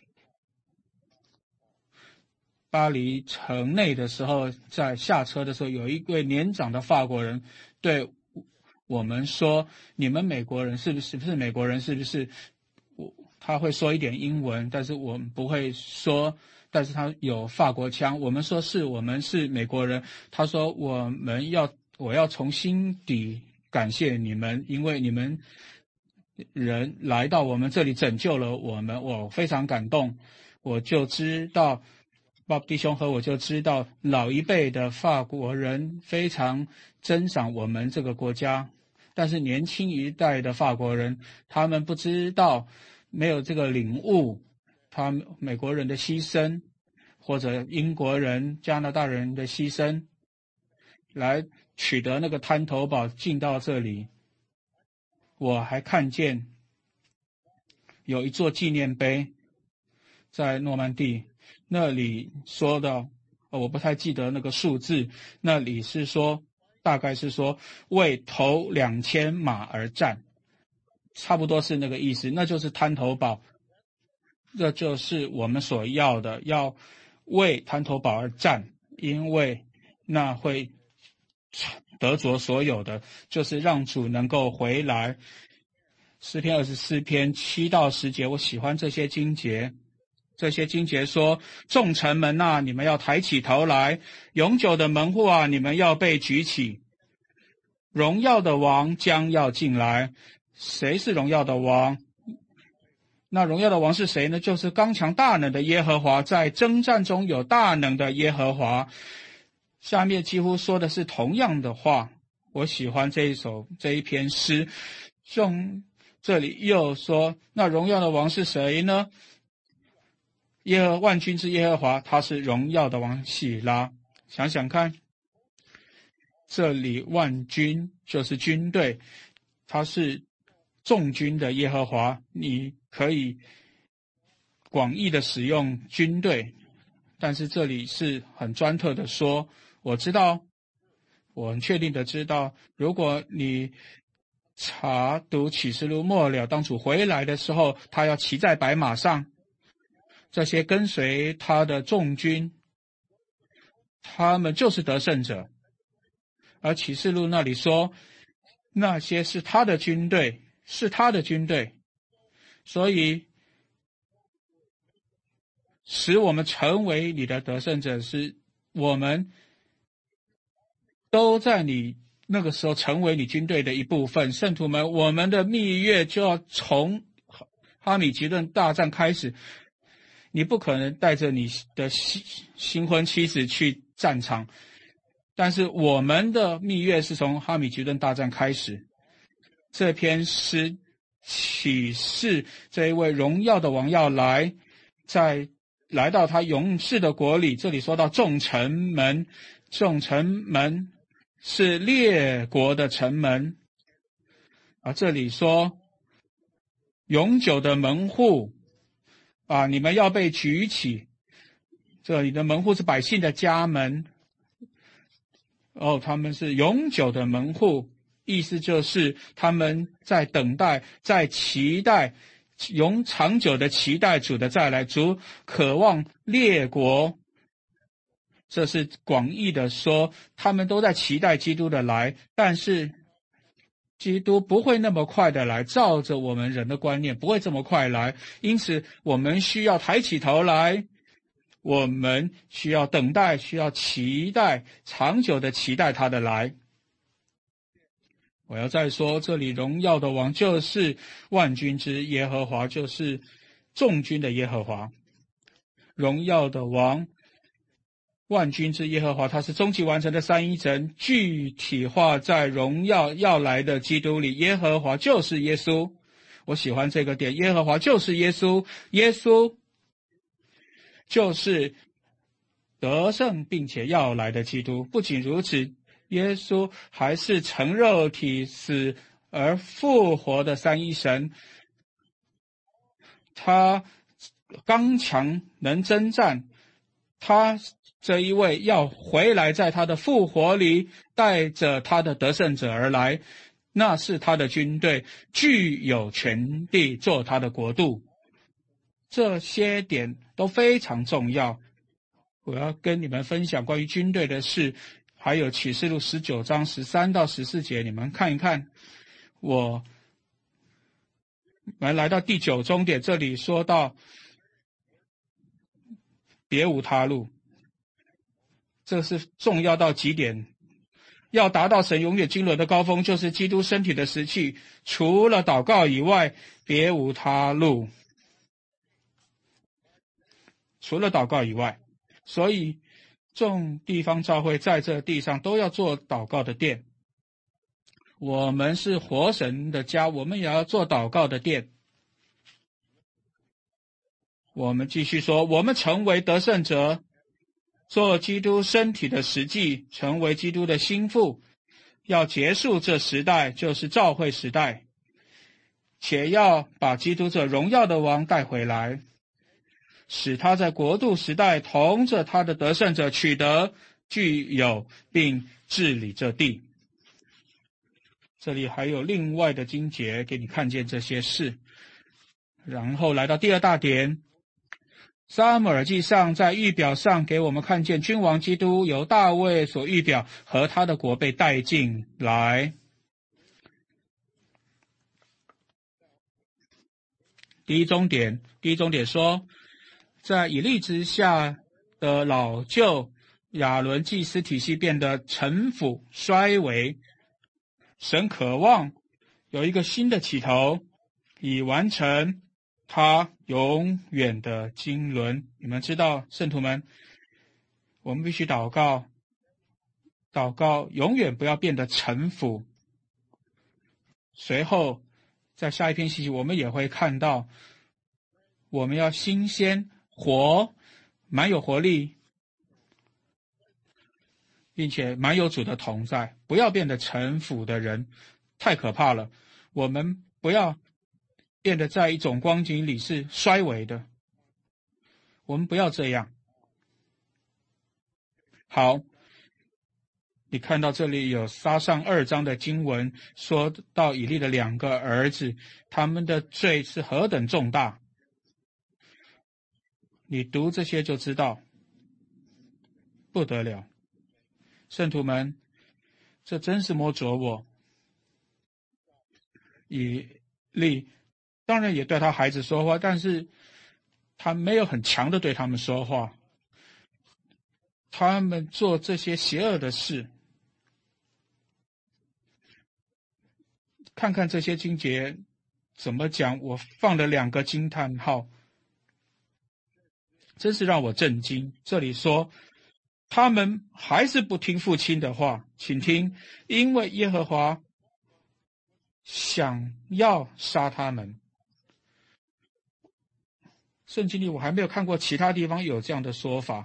巴黎城内的时候，在下车的时候，有一位年长的法国人对我们说：“你们美国人是不是？不是美国人是不是？”我他会说一点英文，但是我们不会说，但是他有法国腔。我们说是我们是美国人，他说我们要我要从心底感谢你们，因为你们人来到我们这里拯救了我们，我非常感动。我就知道。Bob 弟兄和我就知道，老一辈的法国人非常珍赏我们这个国家，但是年轻一代的法国人，他们不知道，没有这个领悟，他们美国人的牺牲，或者英国人、加拿大人的牺牲，来取得那个滩头堡进到这里。我还看见有一座纪念碑在诺曼底。那里说的，我不太记得那个数字，那里是说，大概是说为头两千马而战，差不多是那个意思，那就是滩头堡，这就是我们所要的，要为滩头堡而战，因为那会得着所有的，就是让主能够回来。诗篇二十四篇七到十节，我喜欢这些经节。这些经节说：众城门啊，你们要抬起头来；永久的门户啊，你们要被举起。荣耀的王将要进来。谁是荣耀的王？那荣耀的王是谁呢？就是刚强大能的耶和华，在征战中有大能的耶和华。下面几乎说的是同样的话。我喜欢这一首这一篇诗。用这里又说，那荣耀的王是谁呢？耶和万军之耶和华，他是荣耀的王喜拉。想想看，这里万军就是军队，他是众军的耶和华。你可以广义的使用军队，但是这里是很专特的说，我知道，我很确定的知道，如果你查读启示录末了，当主回来的时候，他要骑在白马上，这些跟随他的众军，他们就是得胜者。而启示录那里说，那些是他的军队，是他的军队。所以使我们成为你的得胜者，是我们都在你那个时候成为你军队的一部分。圣徒们，我们的蜜月就要从哈米吉顿大战开始。你不可能带着你的新新婚妻子去战场，但是我们的蜜月是从哈米吉顿大战开始。这篇诗启示这一位荣耀的王要来，在来到他勇士的国里。这里说到众城门，众城门是列国的城门啊。这里说永久的门户啊，你们要被举起。这里的门户是百姓的家门哦，他们是永久的门户，意思就是他们在等待，在期待，永长久的期待主的再来，主渴望列国，这是广义的说，他们都在期待基督的来，但是基督不会那么快的来，照着我们人的观念不会这么快来，因此我们需要抬起头来，我们需要等待，需要期待，长久的期待他的来。我要再说，这里荣耀的王就是万军之耶和华，就是众军的耶和华。荣耀的王，万军之耶和华，他是终极完成的三一神，具体化在荣耀要来的基督里。耶和华就是耶稣，我喜欢这个点，耶和华就是耶稣，耶稣就是得胜并且要来的基督。不仅如此，耶稣还是成肉体死而复活的三一神，他刚强能征战，他这一位要回来，在他的复活里带着他的得胜者而来，那是他的军队，具有权力做他的国度。这些点都非常重要，我要跟你们分享关于军队的事，还有启示录十九章十三到十四节，你们看一看。我们来到第九终点，这里说到别无他路，这是重要到极点。要达到神永远经纶的高峰，就是基督身体的实际，除了祷告以外，别无他路。除了祷告以外，所以众地方教会在这地上都要做祷告的殿。我们是活神的家，我们也要做祷告的殿。我们继续说，我们成为得胜者，做基督身体的实际，成为基督的心腹，要结束这时代，就是召会时代，且要把基督这荣耀的王带回来，使他在国度时代同着他的得胜者取得、具有并治理这地。这里还有另外的经节给你看见这些事。然后来到第二大点，撒母耳记上在预表上给我们看见君王基督由大卫所预表，和他的国被带进来。第一终点，第一终点说，在以利之下的老旧亚伦祭司体系变得陈腐衰微，神渴望有一个新的起头，以完成他永远的经纶。你们知道，圣徒们，我们必须祷告，祷告永远不要变得陈腐。随后在下一篇信息我们也会看到，我们要新鲜活，蛮有活力，并且蛮有主的同在，不要变得陈腐的人，太可怕了。我们不要变得在一种光景里是衰微的，我们不要这样。好，你看到这里有撒上二章的经文，说到以利的两个儿子，他们的罪是何等重大。你读这些就知道，不得了。圣徒们，这真是摸着我。以利当然也对他孩子说话，但是他没有很强的对他们说话。他们做这些邪恶的事，看看这些经节怎么讲，我放了两个惊叹号，真是让我震惊。这里说他们还是不听父亲的话，请听，因为耶和华想要杀他们。圣经里我还没有看过其他地方有这样的说法。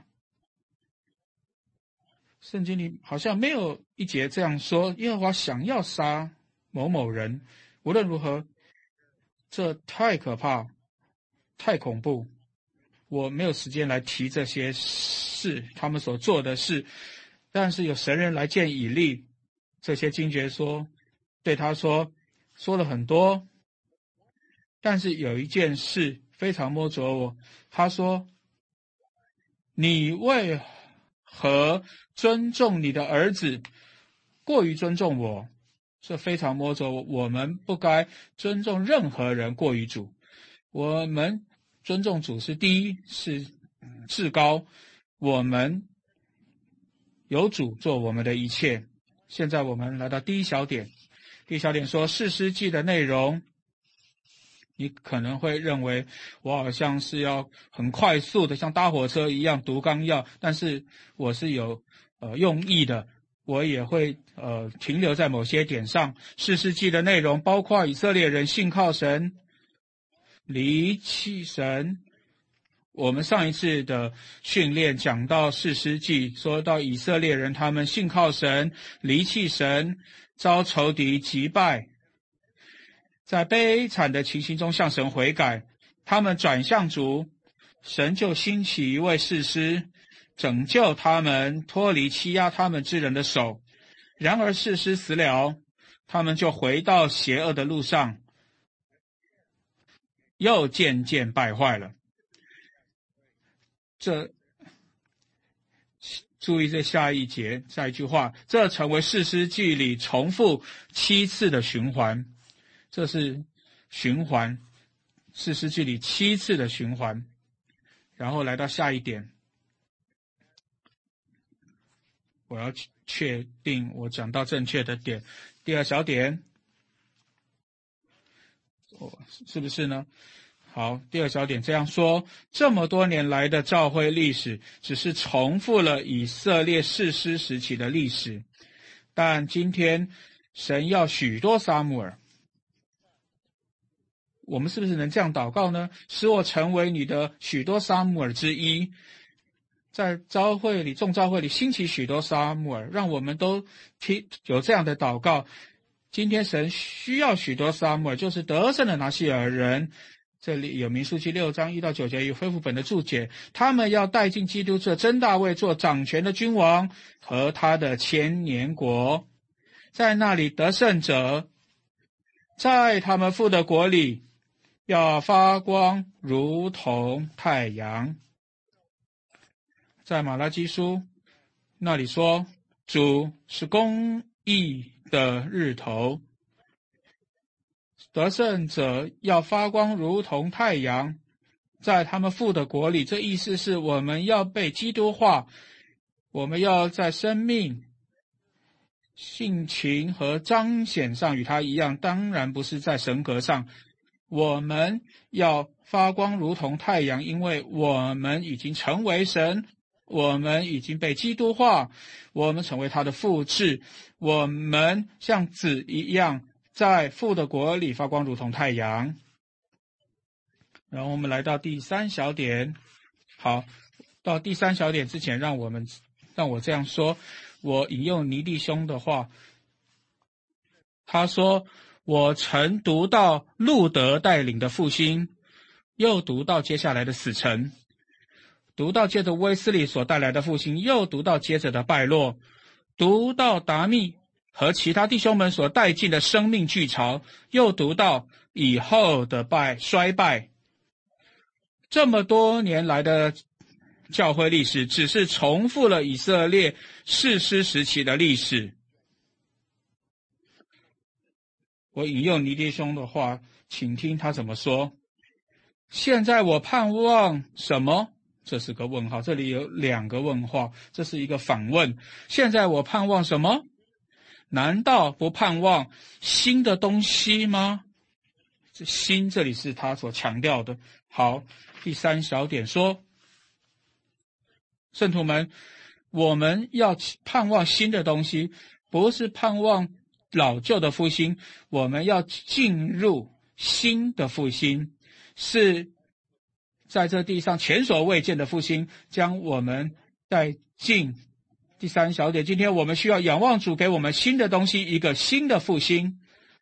圣经里好像没有一节这样说，耶和华想要杀某某人。无论如何，这太可怕，太恐怖。我没有时间来提这些事，他们所做的事。但是有神人来见以利，这些经节说，对他说，说了很多。但是有一件事非常摸着我，他说，你为何尊重你的儿子，过于尊重我？这非常摸着我。我们不该尊重任何人过于主。我们尊重主是第一，是至高。我们有主做我们的一切。现在我们来到第一小点。第一小点说士师记的内容，你可能会认为我好像是要很快速的像搭火车一样读纲要，但是我是有呃用意的。我也会呃停留在某些点上。士师记的内容包括以色列人信靠神，离弃神。我们上一次的训练讲到士师记，说到以色列人他们信靠神，离弃神，遭仇敌击败，在悲惨的情形中向神悔改，他们转向主，神就兴起一位士师，拯救他们，脱离欺压他们之人的手。然而士师死了，他们就回到邪恶的路上，又渐渐败坏了。这注意这下一节，下一句话，这成为士师记里重复七次的循环。这是循环，士师记里七次的循环。然后来到下一点，我要确定我讲到正确的点。第二小点，哦，是不是呢？好，第二小点这样说，这么多年来的教会历史只是重复了以色列士师时期的历史，但今天神要许多撒母耳。我们是不是能这样祷告呢？使我成为你的许多撒母耳之一，在教会里众教会里兴起许多撒母耳，让我们都听有这样的祷告。今天神需要许多撒母耳，就是得胜的拿细尔人。这里有民数记六章一到九节有恢复本的注解，他们要带进基督这真大卫做掌权的君王和他的千年国，在那里得胜者，在他们父的国里要发光如同太阳。在马拉基书那里说，主是公义的日头，得胜者要发光如同太阳，在他们父的国里。这意思是我们要被基督化，我们要在生命、性情和彰显上与他一样，当然不是在神格上。我们要发光如同太阳，因为我们已经成为神，我们已经被基督化，我们成为他的父志，我们像子一样在父的国里发光如同太阳。然后我们来到第三小点。好，到第三小点之前，让我们让我这样说，我引用尼弟兄的话，他说，我曾读到路德带领的复兴，又读到接下来的死城，读到接着威斯利所带来的复兴，又读到接着的败落，读到达密和其他弟兄们所带进的生命巨潮，又读到以后的败衰败。这么多年来的教会历史只是重复了以色列士师时期的历史。我引用尼弟兄的话，请听他怎么说。现在我盼望什么？这是个问号，这里有两个问号，这是一个反问。现在我盼望什么？难道不盼望新的东西吗？这新这里是他所强调的。好，第三小点说，圣徒们，我们要盼望新的东西，不是盼望老旧的复兴，我们要进入新的复兴，是在这地上前所未见的复兴，将我们带进第三小点。今天我们需要仰望主给我们新的东西，一个新的复兴。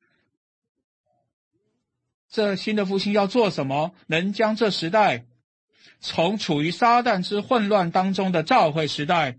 这新的复兴要做什么？能将这时代从处于撒旦之混乱当中的教会时代，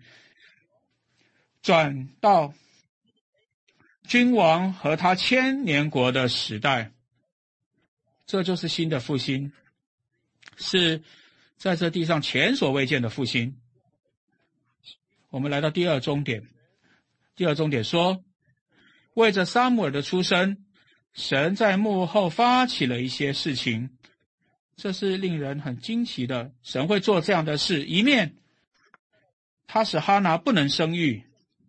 转到君王和他千年国的时代。这就是新的复兴，是在这地上前所未见的复兴。我们来到第二终点，第二终点说，为着撒母耳的出生，神在幕后发起了一些事情，这是令人很惊奇的。神会做这样的事，一面他使哈拿不能生育。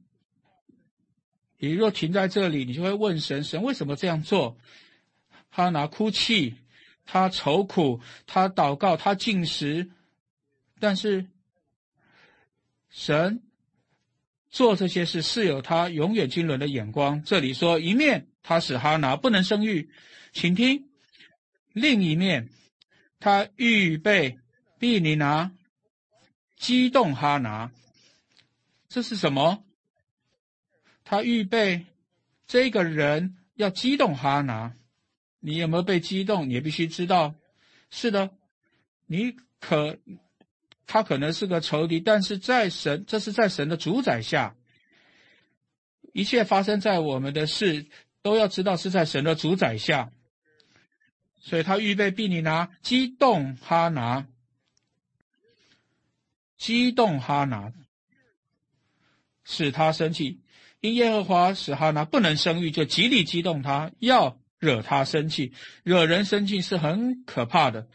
你若停在这里，你就会问神，神为什么这样做？哈拿哭泣，他愁苦，他祷告，他禁食，但是神做这些事是有他永远经纶的眼光。这里说，一面他使哈拿不能生育，请听，另一面他预备毗尼拿激动哈拿。这是什么？他预备这个人要激动哈拿。你有没有被激动？你也必须知道，是的，你可他可能是个仇敌，但是在神，这是在神的主宰下，一切发生在我们的事都要知道是在神的主宰下。所以他预备毗尼拿激动哈拿，激动哈拿，使他生气。因耶和华使哈拿不能生育，就极力激动他，要惹他生气。惹人生气是很可怕的，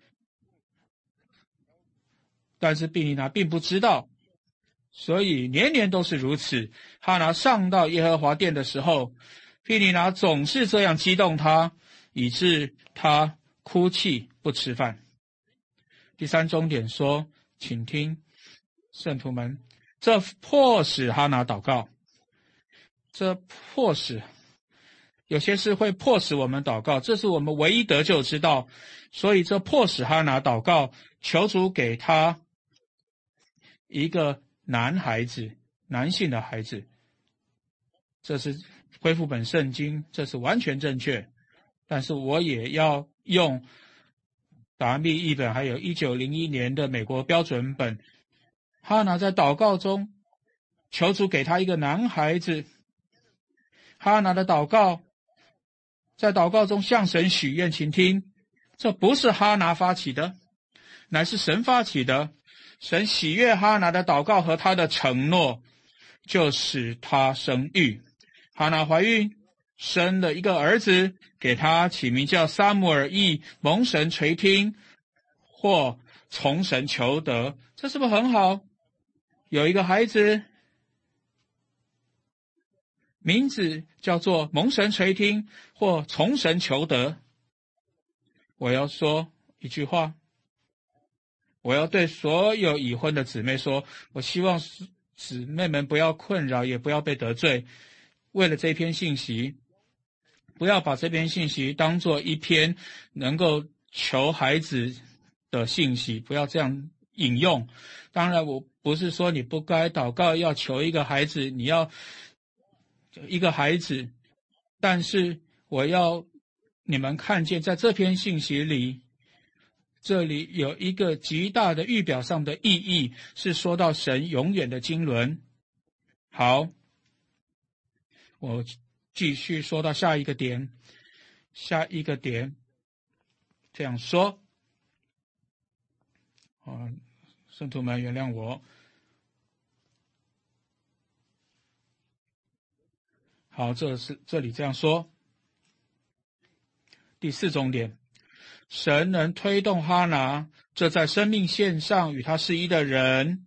但是毗尼拿并不知道，所以年年都是如此。哈拿上到耶和华殿的时候，毗尼拿总是这样激动他，以致他哭泣不吃饭。第三终点说，请听圣徒们，这迫使哈拿祷告，这迫使有些事会迫使我们祷告，这是我们唯一得救之道。所以这迫使哈拿祷告，求主给他一个男孩子，男性的孩子。这是恢复本圣经，这是完全正确。但是我也要用达密译本，还有一九零一年的美国标准本。哈拿在祷告中求主给他一个男孩子。哈拿的祷告，在祷告中向神许愿，请听，这不是哈拿发起的，乃是神发起的。神喜悦哈拿的祷告和他的承诺，就使他生育。哈拿怀孕，生了一个儿子，给他起名叫撒母耳，意蒙神垂听，或从神求得。这是不是很好？有一个孩子，名字叫做蒙神垂听或从神求得。我要说一句话，我要对所有已婚的姊妹说，我希望姊妹们不要困扰，也不要被得罪。为了这篇信息，不要把这篇信息当作一篇能够求孩子的信息，不要这样引用。当然我不是说你不该祷告要求一个孩子，你要一个孩子，但是我要你们看见在这篇信息里，这里有一个极大的预表上的意义，是说到神永远的经纶。好，我继续说到下一个点，下一个点这样说，啊，圣徒们原谅我。好，这是这里这样说。第四重点，神能推动哈拿这在生命线上与他适宜的人，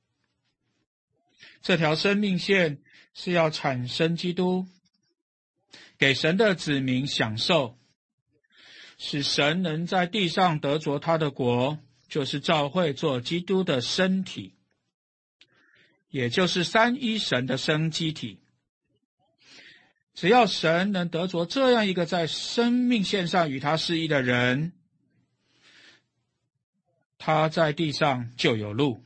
这条生命线是要产生基督，给神的子民享受，使神能在地上得着他的国，就是教会做基督的身体，也就是三一神的生机体。 只要神能得着这样一个在生命线上与他适宜的人，他在地上就有路。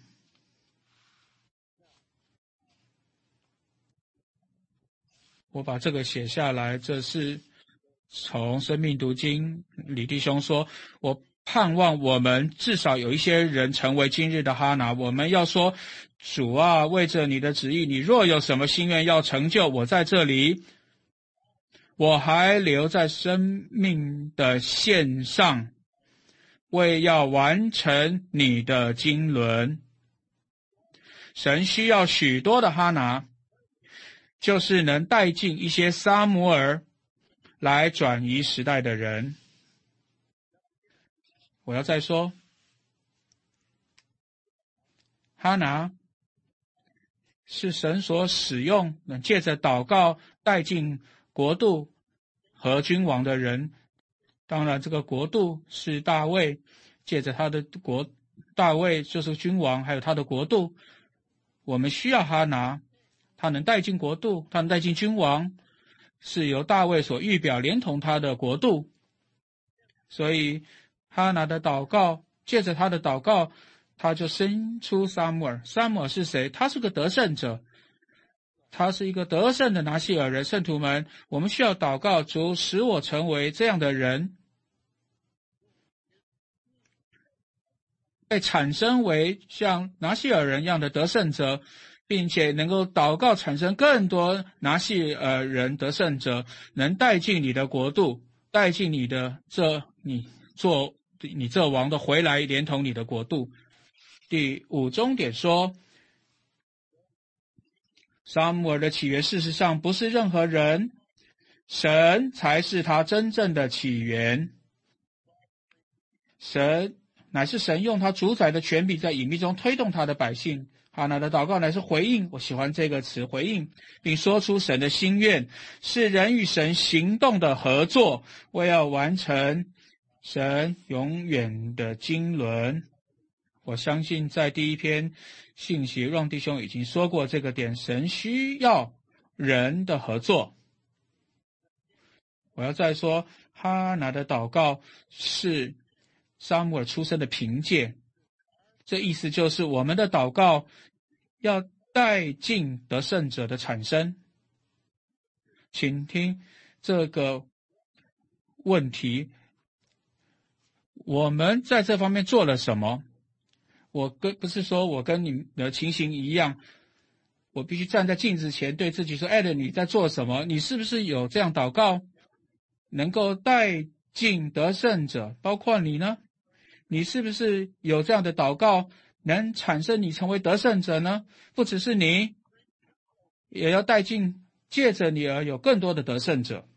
我把这个写下来，这是从生命读经李弟兄说，我盼望我们至少有一些人成为今日的哈拿。我们要说，主啊，为着你的旨意，你若有什么心愿要成就，我在这里，我还留在生命的线上，为要完成你的经纶。神需要许多的哈拿，就是能带进一些撒母耳来转移时代的人。我要再说，哈拿是神所使用，能借着祷告带进国度和君王的人。当然，这个国度是大卫，借着他的国，大卫就是君王，还有他的国度。我们需要哈拿，他能带进国度，他能带进君王，是由大卫所预表，连同他的国度。所以哈拿的祷告，借着他的祷告，他就生出撒母耳。撒母耳是谁？他是个得胜者，他是一个得胜的拿细尔人。圣徒们，我们需要祷告，主使我成为这样的人，被产生为像拿细尔人一样的得胜者，并且能够祷告产生更多拿细尔人得胜者，能带进你的国度，带进你的这你做你这王的回来，连同你的国度。第五重点说，撒母耳的起源事实上不是任何人，神才是他真正的起源。神乃是神用他主宰的权柄在隐秘中推动他的百姓。哈拿的祷告乃是回应，我喜欢这个词，回应，并说出神的心愿，是人与神行动的合作，为要完成神永远的经纶。我相信在第一篇信息，让弟兄已经说过这个点，神需要人的合作。我要再说，哈拿的祷告是撒母耳出生的凭借，这意思就是我们的祷告要带进得胜者的产生。请听这个问题，我们在这方面做了什么？我跟不是说我跟你的情形一样，我必须站在镜子前对自己说，艾伦，你在做什么？你是不是有这样祷告，能够带进得胜者？包括你呢？你是不是有这样的祷告，能产生你成为得胜者呢？不只是你，也要带进，借着你而有更多的得胜者。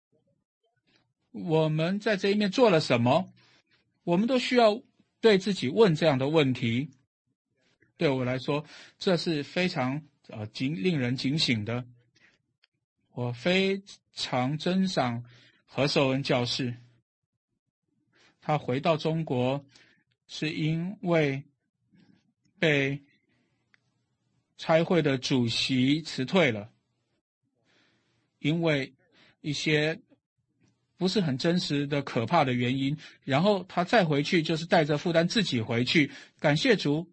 我们在这一面做了什么？我们都需要对自己问这样的问题。对我来说，这是非常呃警令人警醒的。我非常珍赏何寿恩教士，他回到中国是因为被差会的主席辞退了，因为一些不是很真实的可怕的原因，然后他再回去就是带着负担自己回去。感谢主，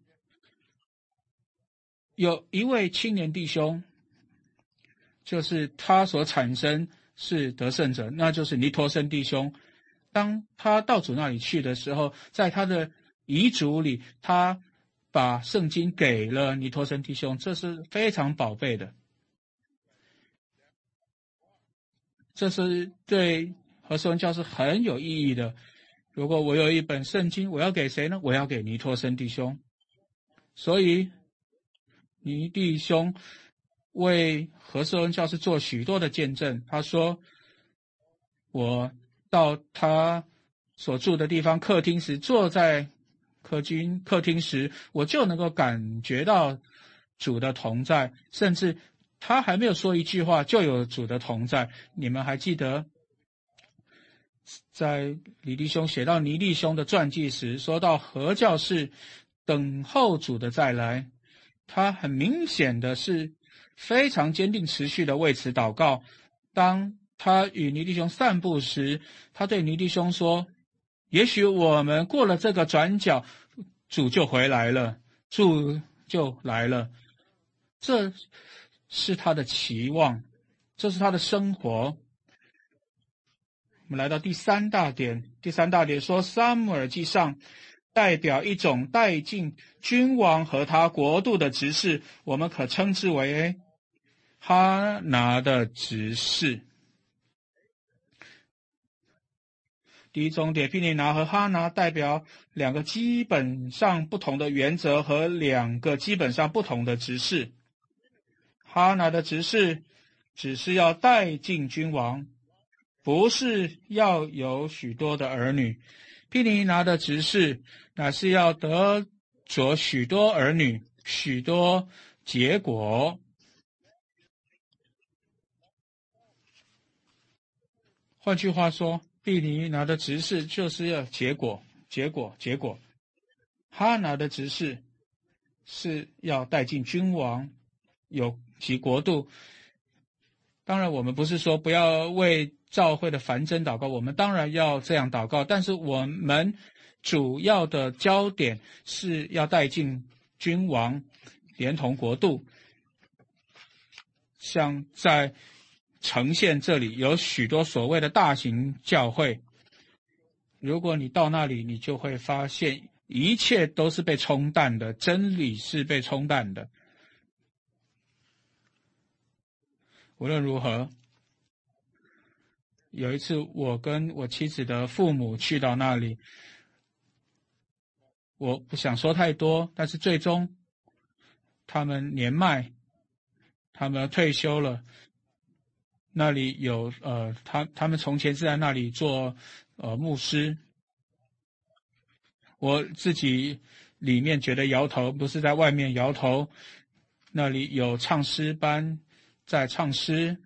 有一位青年弟兄，就是他所产生是得胜者，那就是尼陀生弟兄。当他到主那里去的时候，在他的遗嘱里，他把圣经给了尼陀生弟兄，这是非常宝贝的。这是对何寿恩教士很有意义的。如果我有一本圣经，我要给谁呢？我要给尼陀生弟兄。所以尼弟兄为何寿恩教士做许多的见证。他说，我到他所住的地方客厅时，坐在客厅客厅时，我就能够感觉到主的同在，甚至他还没有说一句话，就有主的同在。你们还记得在李弟兄写到尼弟兄的传记时，说到何教士等候主的再来，他很明显的是非常坚定持续的为此祷告， 当他与尼弟兄散步时，他对尼弟兄说，也许我们过了这个转角，主就回来了，主就来了。这是他的期望，这是他的生活。我们来到第三大点，第三大点说，撒母耳记上代表一种带进君王和他国度的执事，我们可称之为哈拿的执事。第一重点，毗尼拿和哈拿代表两个基本上不同的原则和两个基本上不同的执事。哈拿的执事只是要带进君王，不是要有许多的儿女。毗尼拿的执事乃是要得着许多儿女，许多结果。换句话说，毗尼拿的执事就是要结果，结果，结果。哈拿的执事是要带进君王，有其国度。当然，我们不是说不要为教会的繁增祷告，我们当然要这样祷告，但是我们主要的焦点是要带进君王，连同国度。像在呈现这里有许多所谓的大型教会，如果你到那里，你就会发现一切都是被冲淡的，真理是被冲淡的。无论如何，有一次我跟我妻子的父母去到那里，我不想说太多，但是最终他们年迈，他们退休了。那里有呃，他他们从前是在那里做呃牧师。我自己里面觉得摇头，不是在外面摇头。那里有唱诗班在唱诗，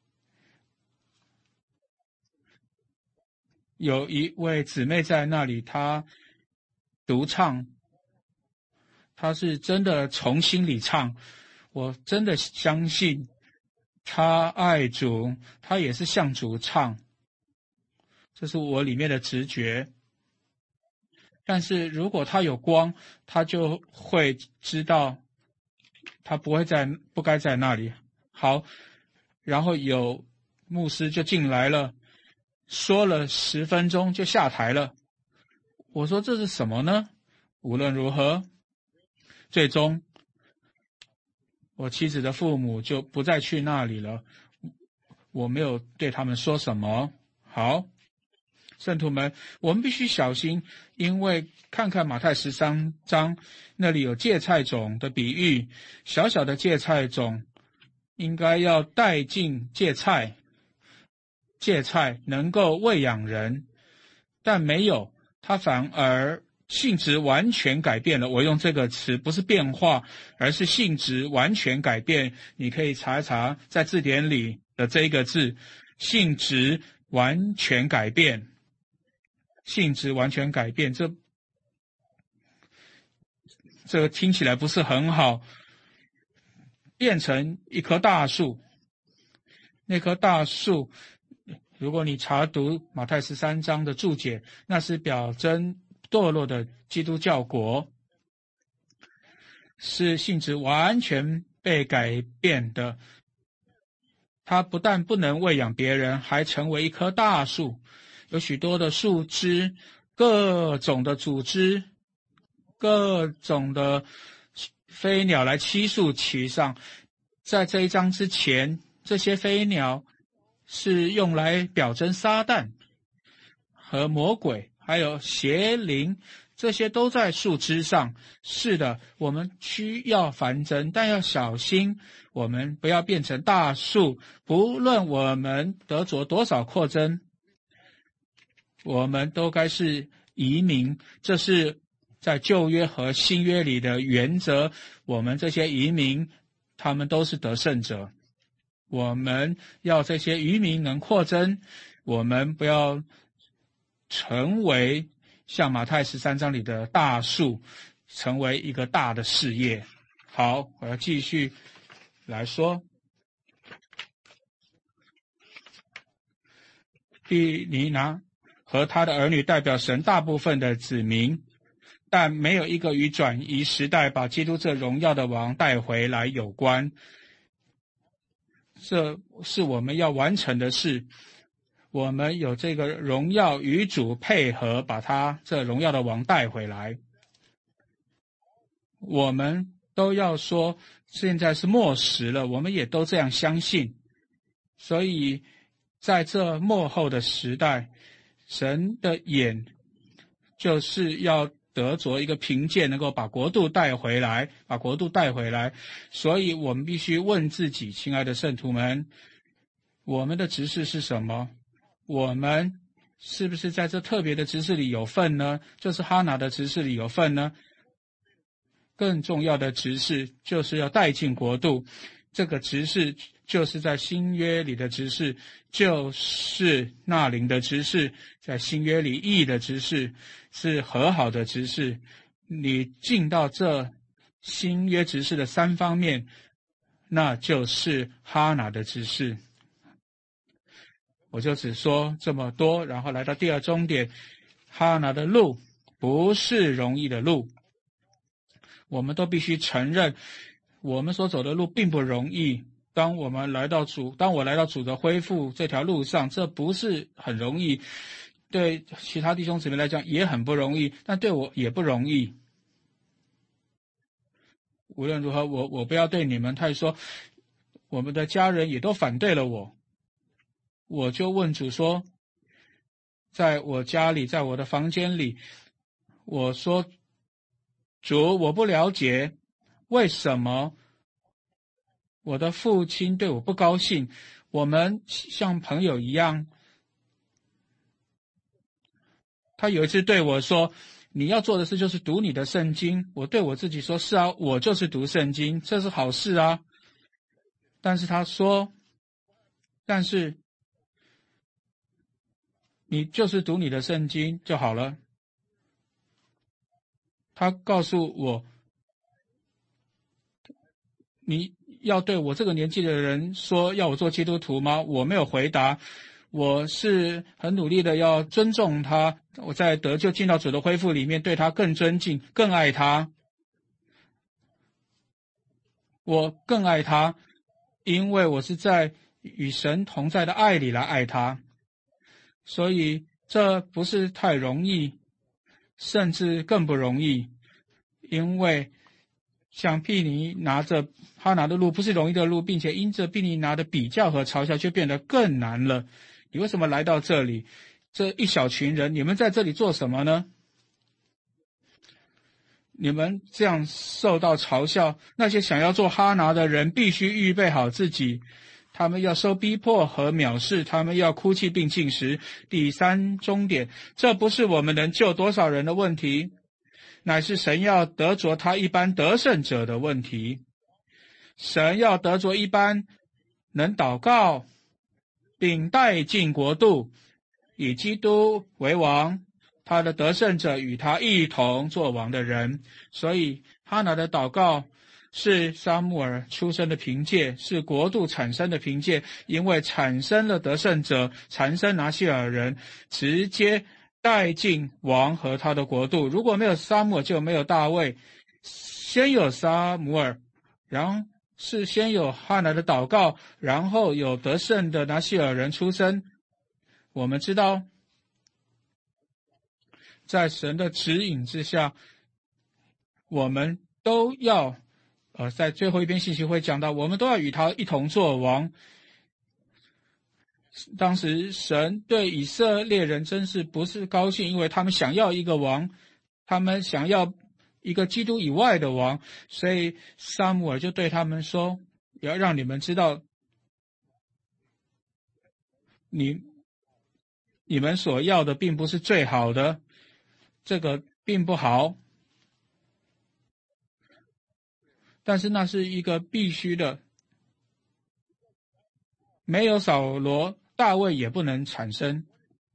有一位姊妹在那里，她独唱，她是真的从心里唱。我真的相信她爱主，她也是向主唱，这是我里面的直觉。但是如果她有光，她就会知道她不会在不该在那里。好，然后有牧师就进来了，说了十分钟就下台了。我说这是什么呢？无论如何，最终我妻子的父母就不再去那里了。我没有对他们说什么。好，圣徒们，我们必须小心，因为看看马太十三章，那里有芥菜种的比喻，小小的芥菜种应该要带进芥菜，芥菜能够喂养人，但没有，它反而性质完全改变了。我用这个词不是变化，而是性质完全改变。你可以查一查在字典里的这一个字，性质完全改变，性质完全改变，这这个听起来不是很好。变成一棵大树，那棵大树如果你查读马太十三章的注解，那是表征堕落的基督教国，是性质完全被改变的。它不但不能喂养别人，还成为一棵大树，有许多的树枝，各种的组织，各种的飞鸟来栖宿其上。在这一章之前，这些飞鸟是用来表征撒旦和魔鬼，还有邪灵，这些都在树枝上。是的，我们需要繁殖，但要小心，我们不要变成大树。不论我们得着多少扩增，我们都该是移民，这是在旧约和新约里的原则。我们这些移民，他们都是得胜者。我们要这些渔民能扩增，我们不要成为像马太十三章里的大树，成为一个大的事业。好，我要继续来说。 毗尼拿和他的儿女代表神大部分的子民，但没有一个与转移时代把基督这荣耀的王带回来有关。这是我们要完成的事。我们有这个荣耀与主配合，把他这荣耀的王带回来。我们都要说现在是末时了，我们也都这样相信。所以在这末后的时代，神的眼就是要得着一个凭借，能够把国度带回来，把国度带回来。所以我们必须问自己，亲爱的圣徒们，我们的职事是什么？我们是不是在这特别的职事里有份呢？就是哈拿的职事里有份呢？更重要的职事就是要带进国度，这个职事就是在新约里的职事，就是纳灵的职事，在新约里义的职事，是和好的职事。你进到这新约职事的三方面，那就是哈拿的职事。我就只说这么多，然后来到第二终点，哈拿的路不是容易的路。我们都必须承认，我们所走的路并不容易。当我们来到主，当我来到主的恢复这条路上，这不是很容易，对其他弟兄姊妹来讲也很不容易，但对我也不容易。无论如何，我我不要对你们太说，我们的家人也都反对了我。我就问主说，在我家里，在我的房间里，我说，主，我不了解为什么我的父亲对我不高兴。我们像朋友一样。他有一次对我说，你要做的事就是读你的圣经。我对我自己说，是啊，我就是读圣经，这是好事啊。但是他说，但是你就是读你的圣经就好了。他告诉我，你要对我这个年纪的人说要我做基督徒吗？我没有回答。我是很努力的要尊重他，我在得救进到主的恢复里面对他更尊敬，更爱他。我更爱他，因为我是在与神同在的爱里来爱他。所以这不是太容易，甚至更不容易，因为像毗尼拿着哈拿的路不是容易的路，并且因着毗尼拿的比较和嘲笑却变得更难了。你为什么来到这里？这一小群人，你们在这里做什么呢？你们这样受到嘲笑，那些想要做哈拿的人必须预备好自己，他们要受逼迫和藐视，他们要哭泣并进食。第三终点，这不是我们能救多少人的问题，乃是神要得着他一般得胜者的问题。神要得着一般能祷告并带进国度，以基督为王，他的得胜者与他一同作王的人。所以哈拿的祷告是撒母耳出生的凭借，是国度产生的凭借，因为产生了得胜者，产生拿细尔人，直接带进王和他的国度。如果没有撒母耳，就没有大卫。先有撒母耳，然后是先有哈拿的祷告，然后有得胜的拿细尔人出生。我们知道，在神的指引之下，我们都要呃，在最后一篇信息会讲到，我们都要与他一同作王。当时神对以色列人真是不是高兴，因为他们想要一个王，他们想要一个基督以外的王，所以撒母耳就对他们说，要让你们知道，你你们所要的并不是最好的，这个并不好，但是那是一个必须的。没有扫罗，大卫也不能产生。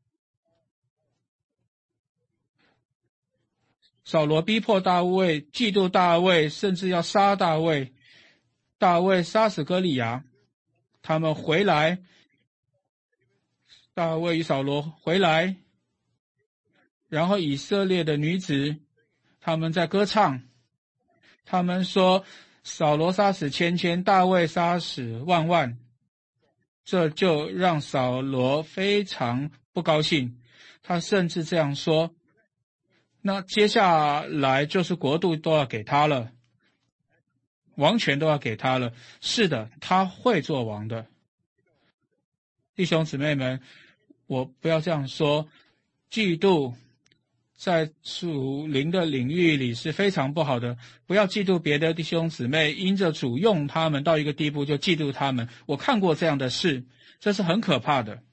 扫罗逼迫大卫，嫉妒大卫，甚至要杀大卫。大卫杀死歌利亚，他们回来， 大卫与扫罗回来，然后以色列的女子他们在歌唱，他们说扫罗杀死千千，大卫杀死万万，这就让扫罗非常不高兴，他甚至这样说，那接下来就是国度都要给他了，王权都要给他了。是的，他会做王的。弟兄姊妹们，我不要这样说，嫉妒在属灵的领域里是非常不好的，不要嫉妒别的弟兄姊妹，因着主用他们到一个地步就嫉妒他们。我看过这样的事，这是很可怕的。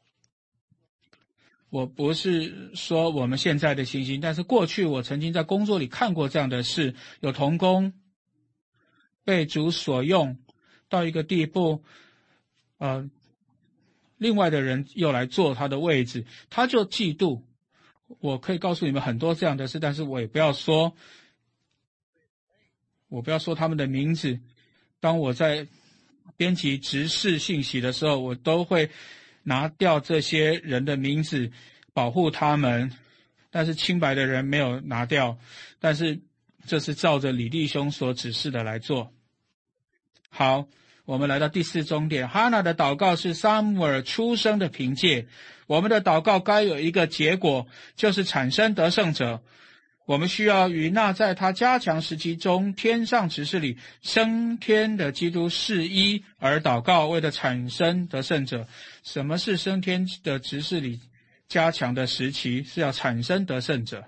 我不是说我们现在的情形，但是过去我曾经在工作里看过这样的事，有同工被主所用到一个地步，呃，另外的人又来坐他的位置，他就嫉妒。我可以告诉你们很多这样的事，但是我也不要说，我不要说他们的名字。当我在编辑执事信息的时候，我都会拿掉这些人的名字，保护他们，但是清白的人没有拿掉，但是这是照着李弟兄所指示的来做。好，我们来到第四终点，哈拿的祷告是撒母耳出生的凭借。我们的祷告该有一个结果，就是产生得胜者。我们需要与那在他加强时期中天上执事里升天的基督是一，而祷告为了产生得胜者。什么是升天的执事里加强的时期？是要产生得胜者。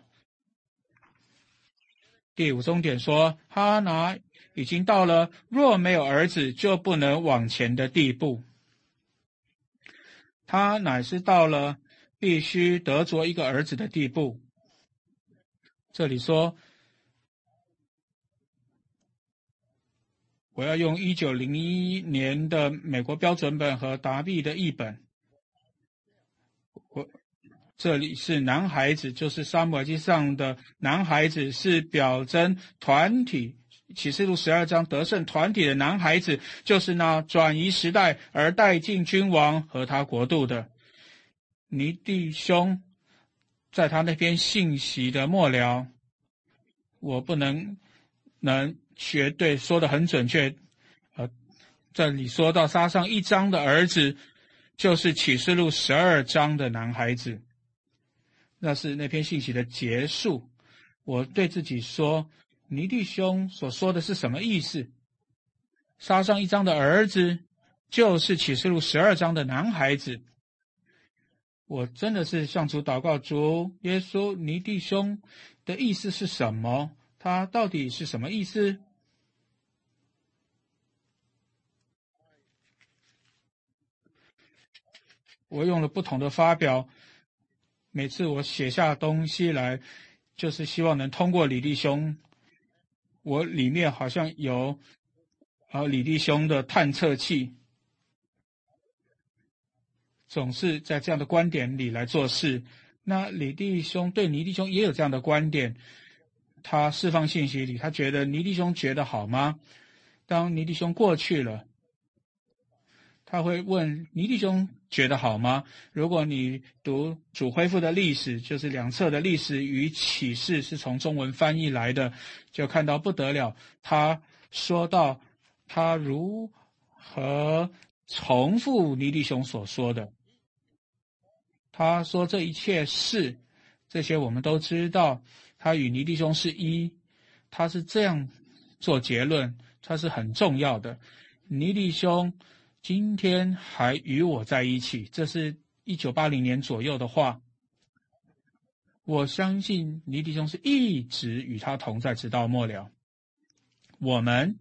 第五终点说，哈拿已经到了若没有儿子就不能往前的地步。他乃是到了必须得着一个儿子的地步。这里说，我要用一九零一年的美国标准本和达毕的译本。我这里是男孩子，就是撒母耳记上的男孩子，是表征团体。启示录十二章得胜团体的男孩子，就是那转移时代而带进君王和他国度的。尼弟兄在他那篇信息的末了，我不能能绝对说得很准确，呃，这里说到杀上一章的儿子，就是启示录十二章的男孩子，那是那篇信息的结束。我对自己说，尼弟兄所说的是什么意思？杀上一章的儿子就是启示录十二章的男孩子。我真的是向主祷告，主耶稣，尼弟兄的意思是什么？他到底是什么意思？我用了不同的发表，每次我写下东西来，就是希望能通过李弟兄。我里面好像有呃李弟兄的探测器，总是在这样的观点里来做事。那李弟兄对尼弟兄也有这样的观点，他释放信息里，他觉得尼弟兄觉得好吗？当尼弟兄过去了，他会问尼弟兄觉得好吗？如果你读主恢复的历史，就是两册的历史与启示是从中文翻译来的，就看到不得了。他说到他如何重复尼弟兄所说的，他说这一切事，这些我们都知道，他与尼弟兄是一，他是这样做结论，他是很重要的。尼弟兄今天还与我在一起，这是一九八零年左右的话。我相信尼弟兄是一直与他同在，直到末了。我们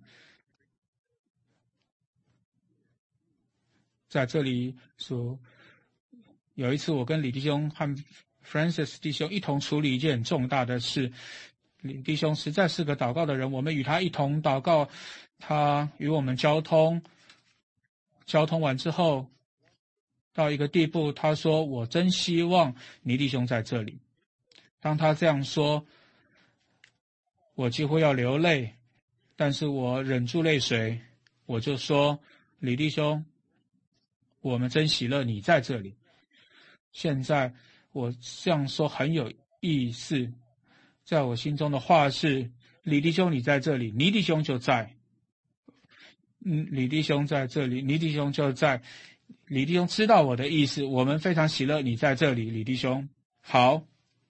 在这里说，有一次我跟李弟兄和 Francis 弟兄一同处理一件重大的事。李弟兄实在是个祷告的人，我们与他一同祷告，他与我们交通。交通完之后，到一个地步，他说：“我真希望尼弟兄在这里。”当他这样说，我几乎要流泪，但是我忍住泪水，我就说：“李弟兄，我们真喜乐你在这里。” 现在我这样说很有意思，在我心中的话是：李弟兄你在这里，尼弟兄就在。嗯，李弟兄在这里，尼弟兄就在。李弟兄知道我的意思，我们非常喜乐你在这里，李弟兄。好，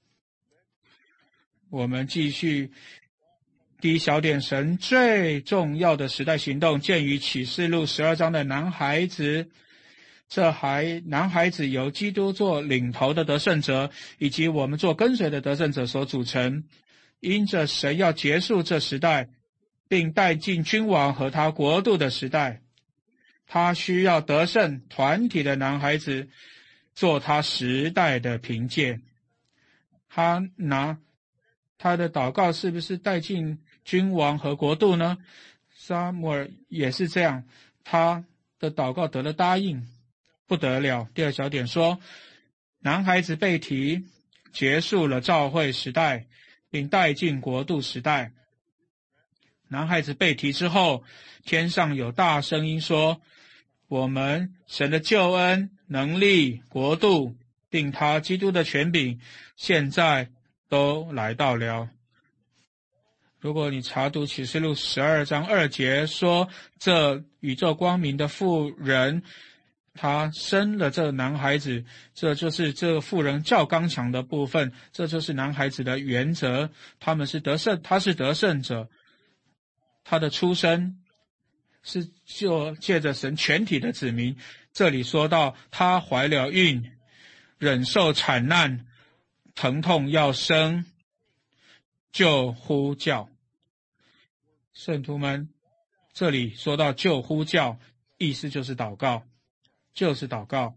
我们继续。第一小点，神最重要的时代行动，见于启示录十二章的男孩子。这孩男孩子由基督做领头的得胜者，以及我们做跟随的得胜者所组成。因着神要结束这时代，并带进君王和他国度的时代，他需要得胜团体的男孩子做他时代的凭借。他拿他的祷告是不是带进君王和国度呢？撒母耳也是这样，他的祷告得了答应，不得了。第二小点说，男孩子被提，结束了召会时代，并带进国度时代。男孩子被提之后，天上有大声音说，我们神的救恩、能力、国度，并他基督的权柄，现在都来到了。如果你查读启示录十二章二节说，这宇宙光明的妇人，她生了这男孩子，这就是这个妇人较刚强的部分，这就是男孩子的原则。他们是得胜，他是得胜者，他的出生是就借着神全体的子民。这里说到他怀了孕，忍受产难，疼痛要生，就呼叫。圣徒们，这里说到就呼叫，意思就是祷告，就是祷告。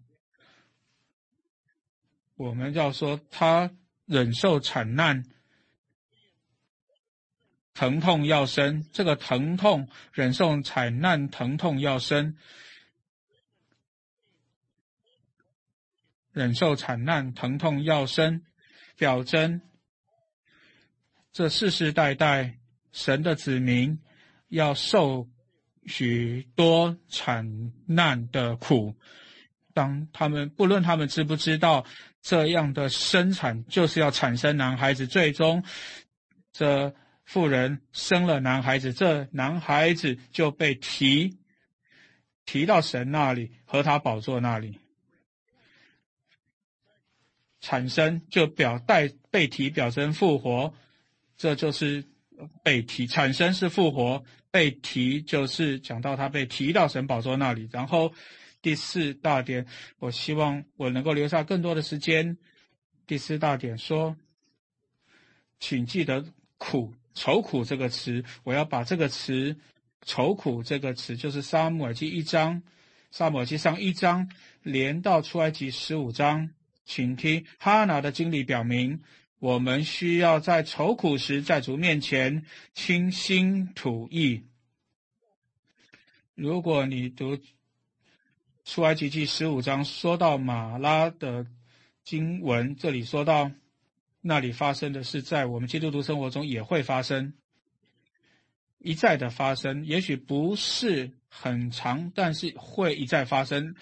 我们要说他忍受产难，疼痛要生，这个疼痛，忍受产难，疼痛要生，忍受产难，疼痛要生，表征这世世代代神的子民要受许多产难的苦，当他们不论他们知不知道，这样的生产就是要产生男孩子，最终这妇人生了男孩子，这男孩子就被提提到神那里，和他宝座那里。产生就表带被提表征复活，这就是被提，产生是复活，被提就是讲到他被提到神宝座那里。然后第四大点，我希望我能够留下更多的时间。第四大点说，请记得苦，愁苦这个词，我要把这个词，愁苦这个词，就是撒母耳记一章，撒母耳记上一章连到出埃及十五章。请听哈拿的经历表明，我们需要在愁苦时在主面前倾心吐意。如果你读出埃及记十五章说到马拉的经文，这里说到那里发生的事，在我们基督徒生活中也会发生，一再的发生，也许不是很长，但是会一再发生。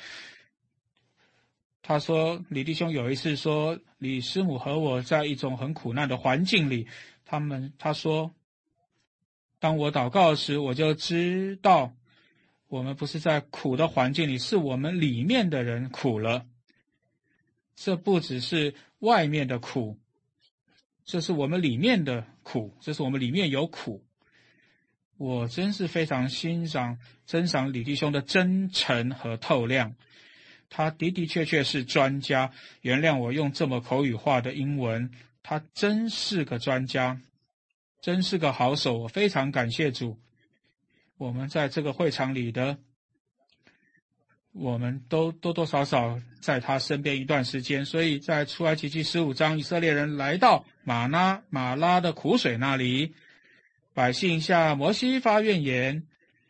他说，李弟兄有一次说，李师母和我在一种很苦难的环境里，他们他说，当我祷告时，我就知道我们不是在苦的环境里，是我们里面的人苦了。这不只是外面的苦，这是我们里面的苦，这是我们里面有苦。我真是非常欣赏珍赏李弟兄的真诚和透亮，他的的确确是专家，原谅我用这么口语化的英文，他真是个专家，真是个好手，我非常感谢主。我们在这个会场里的，我们都多多少少在他身边一段时间，所以在出埃及记十五章，以色列人来到马拉马拉的苦水那里，百姓向摩西发怨言，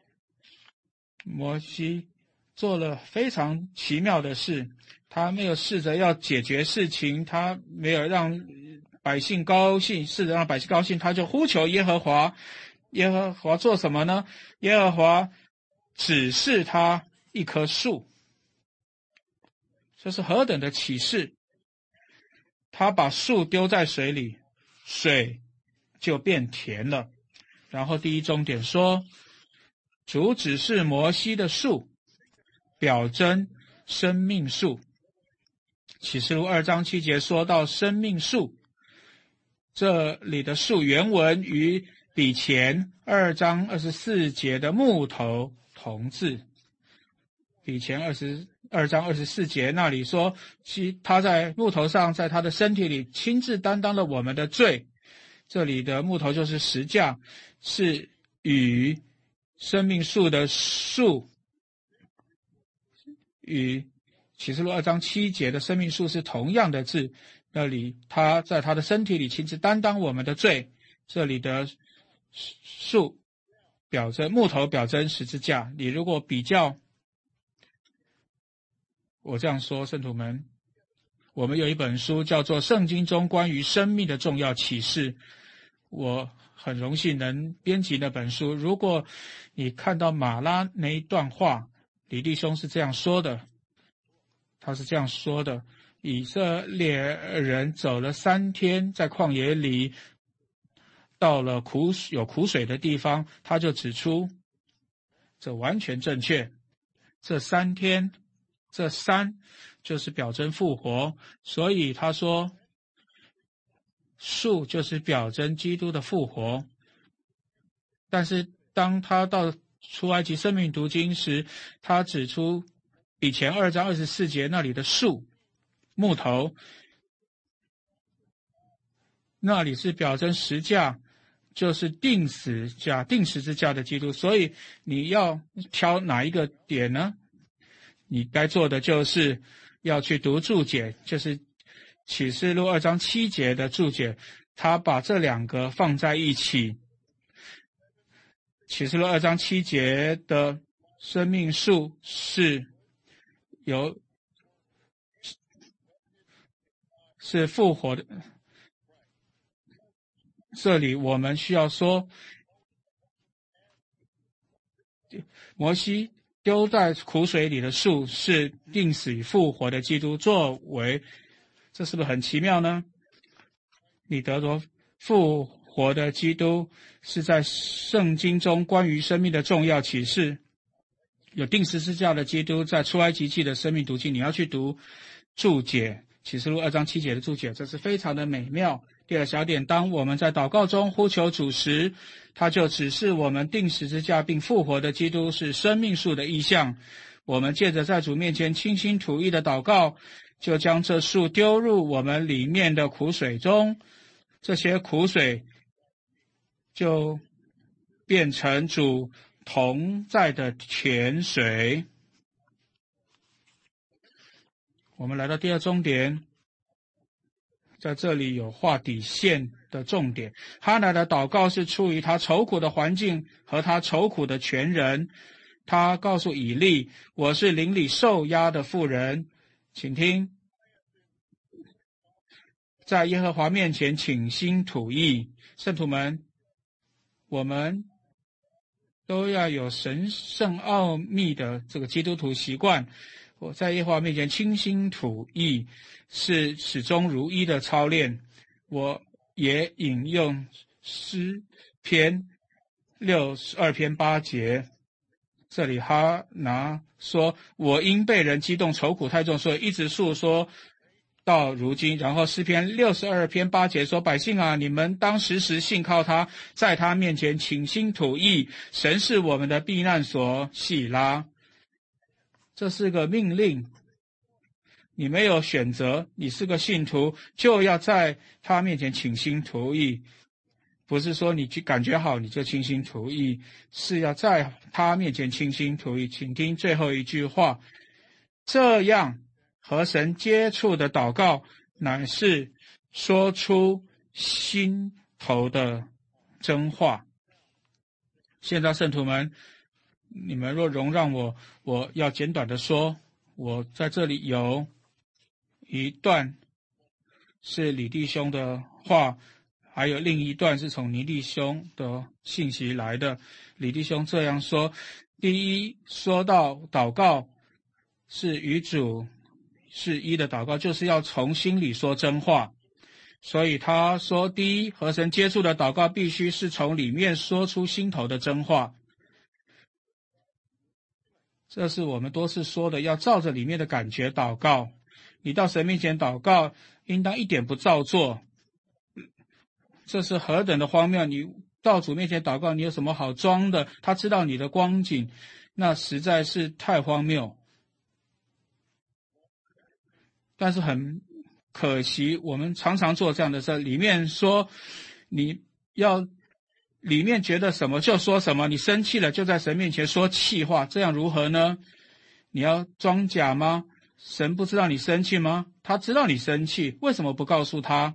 摩西做了非常奇妙的事，他没有试着要解决事情，他没有让百姓高兴，试着让百姓高兴，他就呼求耶和华。耶和华做什么呢？耶和华指示他一棵树，这是何等的启示！ 他把树丢在水里，水就变甜了。然后第一重点说，主指示摩西的树，表征生命树。启示录二章七节说到生命树，这里的树原文与比前二章二十四节的木头同字。比前二十二章二十四节那里说，其他在木头上，在他的身体里亲自担当了我们的罪。这里的木头就是石架，是与生命树的树，与启示录二章七节的生命树是同样的字。那里他在他的身体里亲自担当我们的罪。这里的树表征木头，表征十字架。你如果比较，我这样说，圣徒们，我们有一本书叫做《圣经中关于生命的重要启示》，我很荣幸能编辑那本书。如果你看到马拉那一段话，李弟兄是这样说的，他是这样说的：以色列人走了三天，在旷野里，到了苦有苦水的地方，他就指出，这完全正确。这三天，这三就是表征复活，所以他说树就是表征基督的复活。但是当他到出埃及生命读经时，他指出以前二章二十四节那里的树木头，那里是表征十架，就是定死架定十字架的基督。所以你要挑哪一个点呢？你该做的就是要去读注解，就是启示录二章七节的注解，他把这两个放在一起。启示录二章七节的生命树是有是复活的，这里我们需要说，摩西丢在苦水里的树是定死与复活的基督作为，这是不是很奇妙呢？你得着复活的基督是在圣经中关于生命的重要启示。有定十字架的基督在出埃及记的生命读经，你要去读注解，启示录二章七节的注解，这是非常的美妙。第二小点，当我们在祷告中呼求主时，他就指示我们定十字架并复活的基督是生命树的意象。我们借着在主面前倾心吐意的祷告，就将这树丢入我们里面的苦水中，这些苦水就变成主同在的泉水。我们来到第二重点，在这里有画底线的重点。哈拿的祷告是出于他愁苦的环境和他愁苦的全人。他告诉以利，我是邻里受压的妇人，请听，在耶和华面前倾心吐意。圣徒们，我们都要有神圣奥秘的这个基督徒习惯。我在耶和华面前倾心吐意，是始终如一的操练。我也引用诗篇六十二篇八节，这里哈拿说，我因被人激动愁苦太重，所以一直诉说到如今。然后诗篇六十二篇八节说，百姓啊，你们当时时信靠他，在他面前倾心吐意，神是我们的避难所，细拉。这是个命令，你没有选择，你是个信徒，就要在他面前倾心吐意。不是说你去感觉好你就倾心吐意，是要在他面前倾心吐意。请听最后一句话，这样和神接触的祷告，乃是说出心头的真话。现在圣徒们，你们若容让我，我要简短的说，我在这里有一段是李弟兄的话，还有另一段是从倪弟兄的信息来的。李弟兄这样说，第一，说到祷告是与主是一的祷告，就是要从心里说真话。 所以他说，第一，和神接触的祷告必须是从里面说出心头的真话。这是我们多次说的，要照着里面的感觉祷告。你到神面前祷告，应当一点不照做。这是何等的荒谬！你到主面前祷告，你有什么好装的？他知道你的光景，那实在是太荒谬。但是很可惜，我们常常做这样的事。里面说你要，里面觉得什么就说什么，你生气了就在神面前说气话，这样如何呢？你要装假吗？神不知道你生气吗？他知道你生气，为什么不告诉他？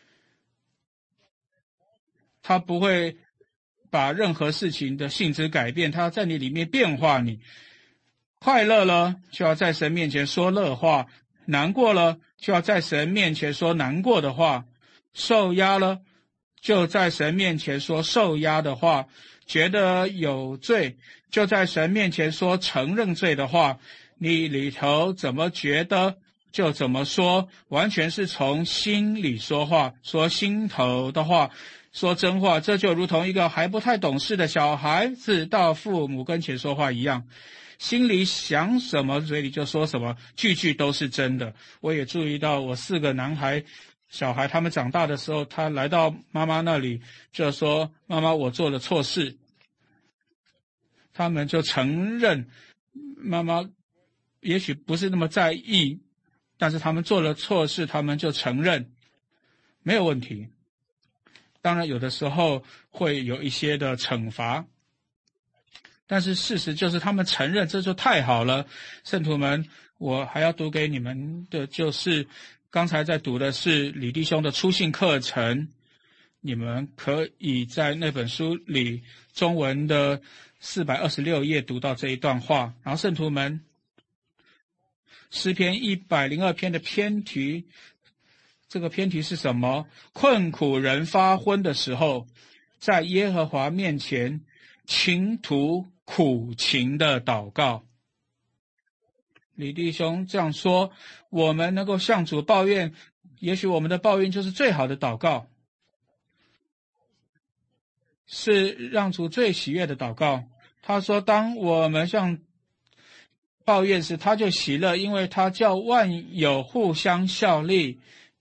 他不会把任何事情的性质改变，他要在你里面变化你。快乐了就要在神面前说乐话，难过了就要在神面前说难过的话，受压了就在神面前说受压的话，觉得有罪就在神面前说承认罪的话。你里头怎么觉得就怎么说，完全是从心里说话，说心头的话，说真话。这就如同一个还不太懂事的小孩子到父母跟前说话一样，心里想什么嘴里就说什么，句句都是真的。我也注意到我四个男孩小孩，他们长大的时候，他来到妈妈那里就说，妈妈，我做了错事。他们就承认，妈妈也许不是那么在意，但是他们做了错事，他们就承认，没有问题。当然有的时候会有一些的惩罚，但是事实就是他们承认，这就太好了。圣徒们，我还要读给你们的就是刚才在读的是李弟兄的初信课程，你们可以在那本书里中文的四百二十六页读到这一段话。然后圣徒们，诗篇一百零二篇的篇题，这个篇题是什么？困苦人发昏的时候，在耶和华面前倾吐苦情的祷告。李弟兄这样说，我们能够向主抱怨，也许我们的抱怨就是最好的祷告，是让主最喜悦的祷告。他说，当我们向抱怨时，他就喜乐，因为他叫万有互相效力，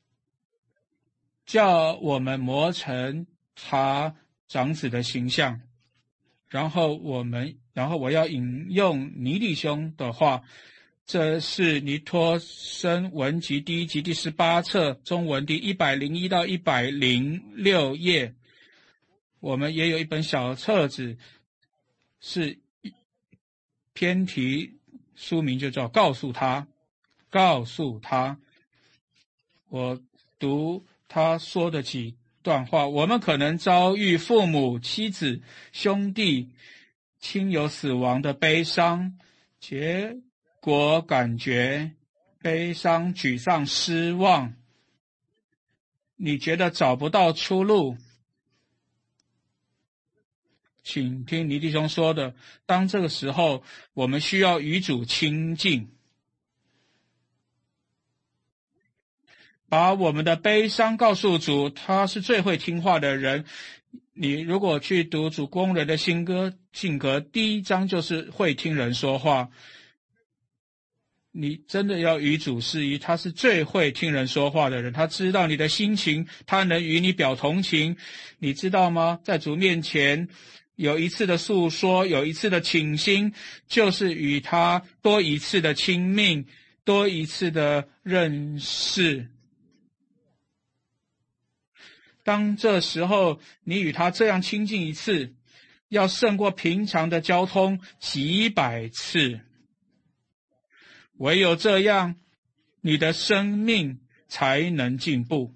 叫我们磨成他长子的形象。然后我们，然后我要引用尼弟兄的话，这是尼托生文集第一集第十八册中文第一百零一到一百零六页。我们也有一本小册子，是篇题书名就叫告诉他，告诉他。我读他说的几段话。我们可能遭遇父母、妻子、兄弟、亲友死亡的悲伤，结果感觉悲伤、沮丧、失望，你觉得找不到出路。请听尼弟兄说的，当这个时候我们需要与主亲近，把我们的悲伤告诉主，他是最会听话的人。你如果去读主工人的新歌性格，第一章就是会听人说话。你真的要与主示意，他是最会听人说话的人，他知道你的心情，他能与你表同情。你知道吗？在主面前有一次的诉说，有一次的倾心，就是与他多一次的亲密，多一次的认识。当这时候你与他这样亲近一次，要胜过平常的交通几百次。唯有这样，你的生命才能进步。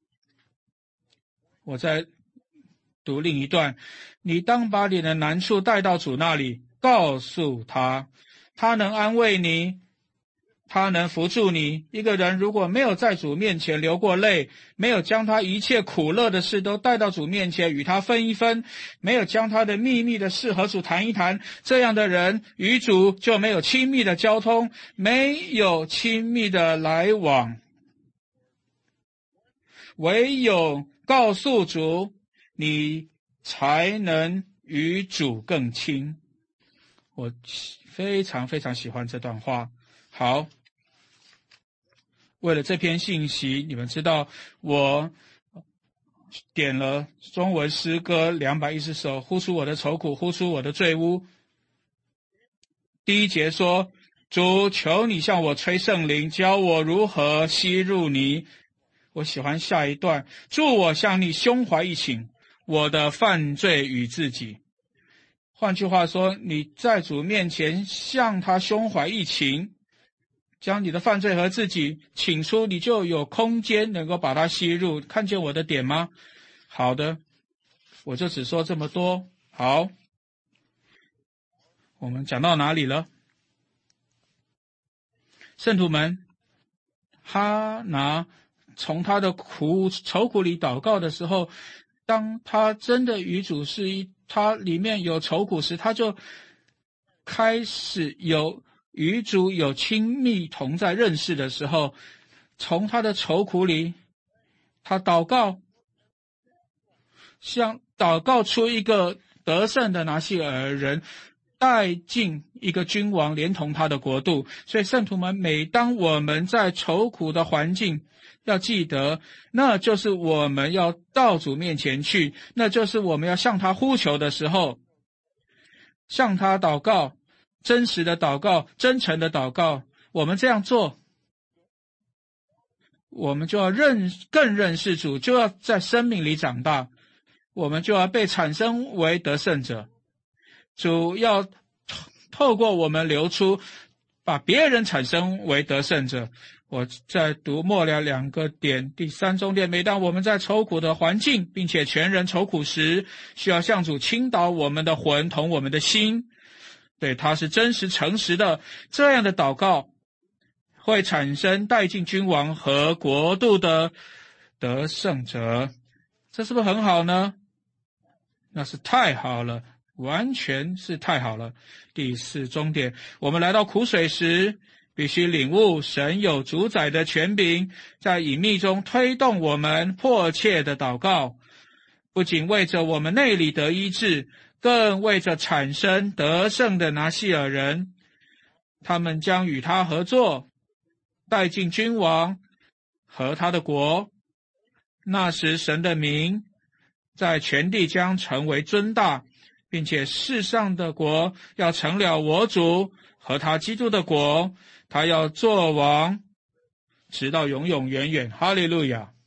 我再读另一段，你当把你的难处带到主那里，告诉他，他能安慰你，他能扶助你。一个人如果没有在主面前流过泪，没有将他一切苦乐的事都带到主面前与他分一分，没有将他的秘密的事和主谈一谈，这样的人与主就没有亲密的交通，没有亲密的来往。 唯有告诉主，你才能与主更亲。我非常非常喜欢这段话。好，为了这篇信息，你们知道我点了中文诗歌两百一十首，呼出我的愁苦，呼出我的罪污。第一节说，主，求你向我吹圣灵，教我如何吸入你。我喜欢下一段，助我向你胸怀一请，我的犯罪与自己。换句话说，你在主面前向他胸怀一请，将你的犯罪和自己请出，你就有空间能够把它吸入。看见我的点吗？好的，我就只说这么多。好，我们讲到哪里了？圣徒们，哈拿从他的苦愁苦里祷告的时候，当他真的与主是一，他里面有愁苦时，他就开始有与主有亲密同在认识的时候，从他的愁苦里，他祷告，像祷告出一个得胜的拿细尔人，带进一个君王，连同他的国度。所以圣徒们，每当我们在愁苦的环境，要记得，那就是我们要到主面前去，那就是我们要向他呼求的时候，向他祷告，真实的祷告，真诚的祷告。我们这样做，我们就要认更认识主，就要在生命里长大，我们就要被产生为得胜者。主要透过我们流出，把别人产生为得胜者。我在读末了两个点，第三重点，每当我们在愁苦的环境，并且全人愁苦时，需要向主倾倒我们的魂同我们的心，对他是真实诚实的。这样的祷告会产生带进君王和国度的得胜者。这是不是很好呢？那是太好了，完全是太好了。第四重点，我们来到苦水时，必须领悟神有主宰的权柄，在隐秘中推动我们迫切的祷告，不仅为着我们内里得医治，更为着产生得胜的拿细尔人。他们将与他合作，带进君王和他的国。那时神的名在全地将成为尊大，并且世上的国要成了我主和他基督的国，他要做王，直到永永远远。哈利路亚。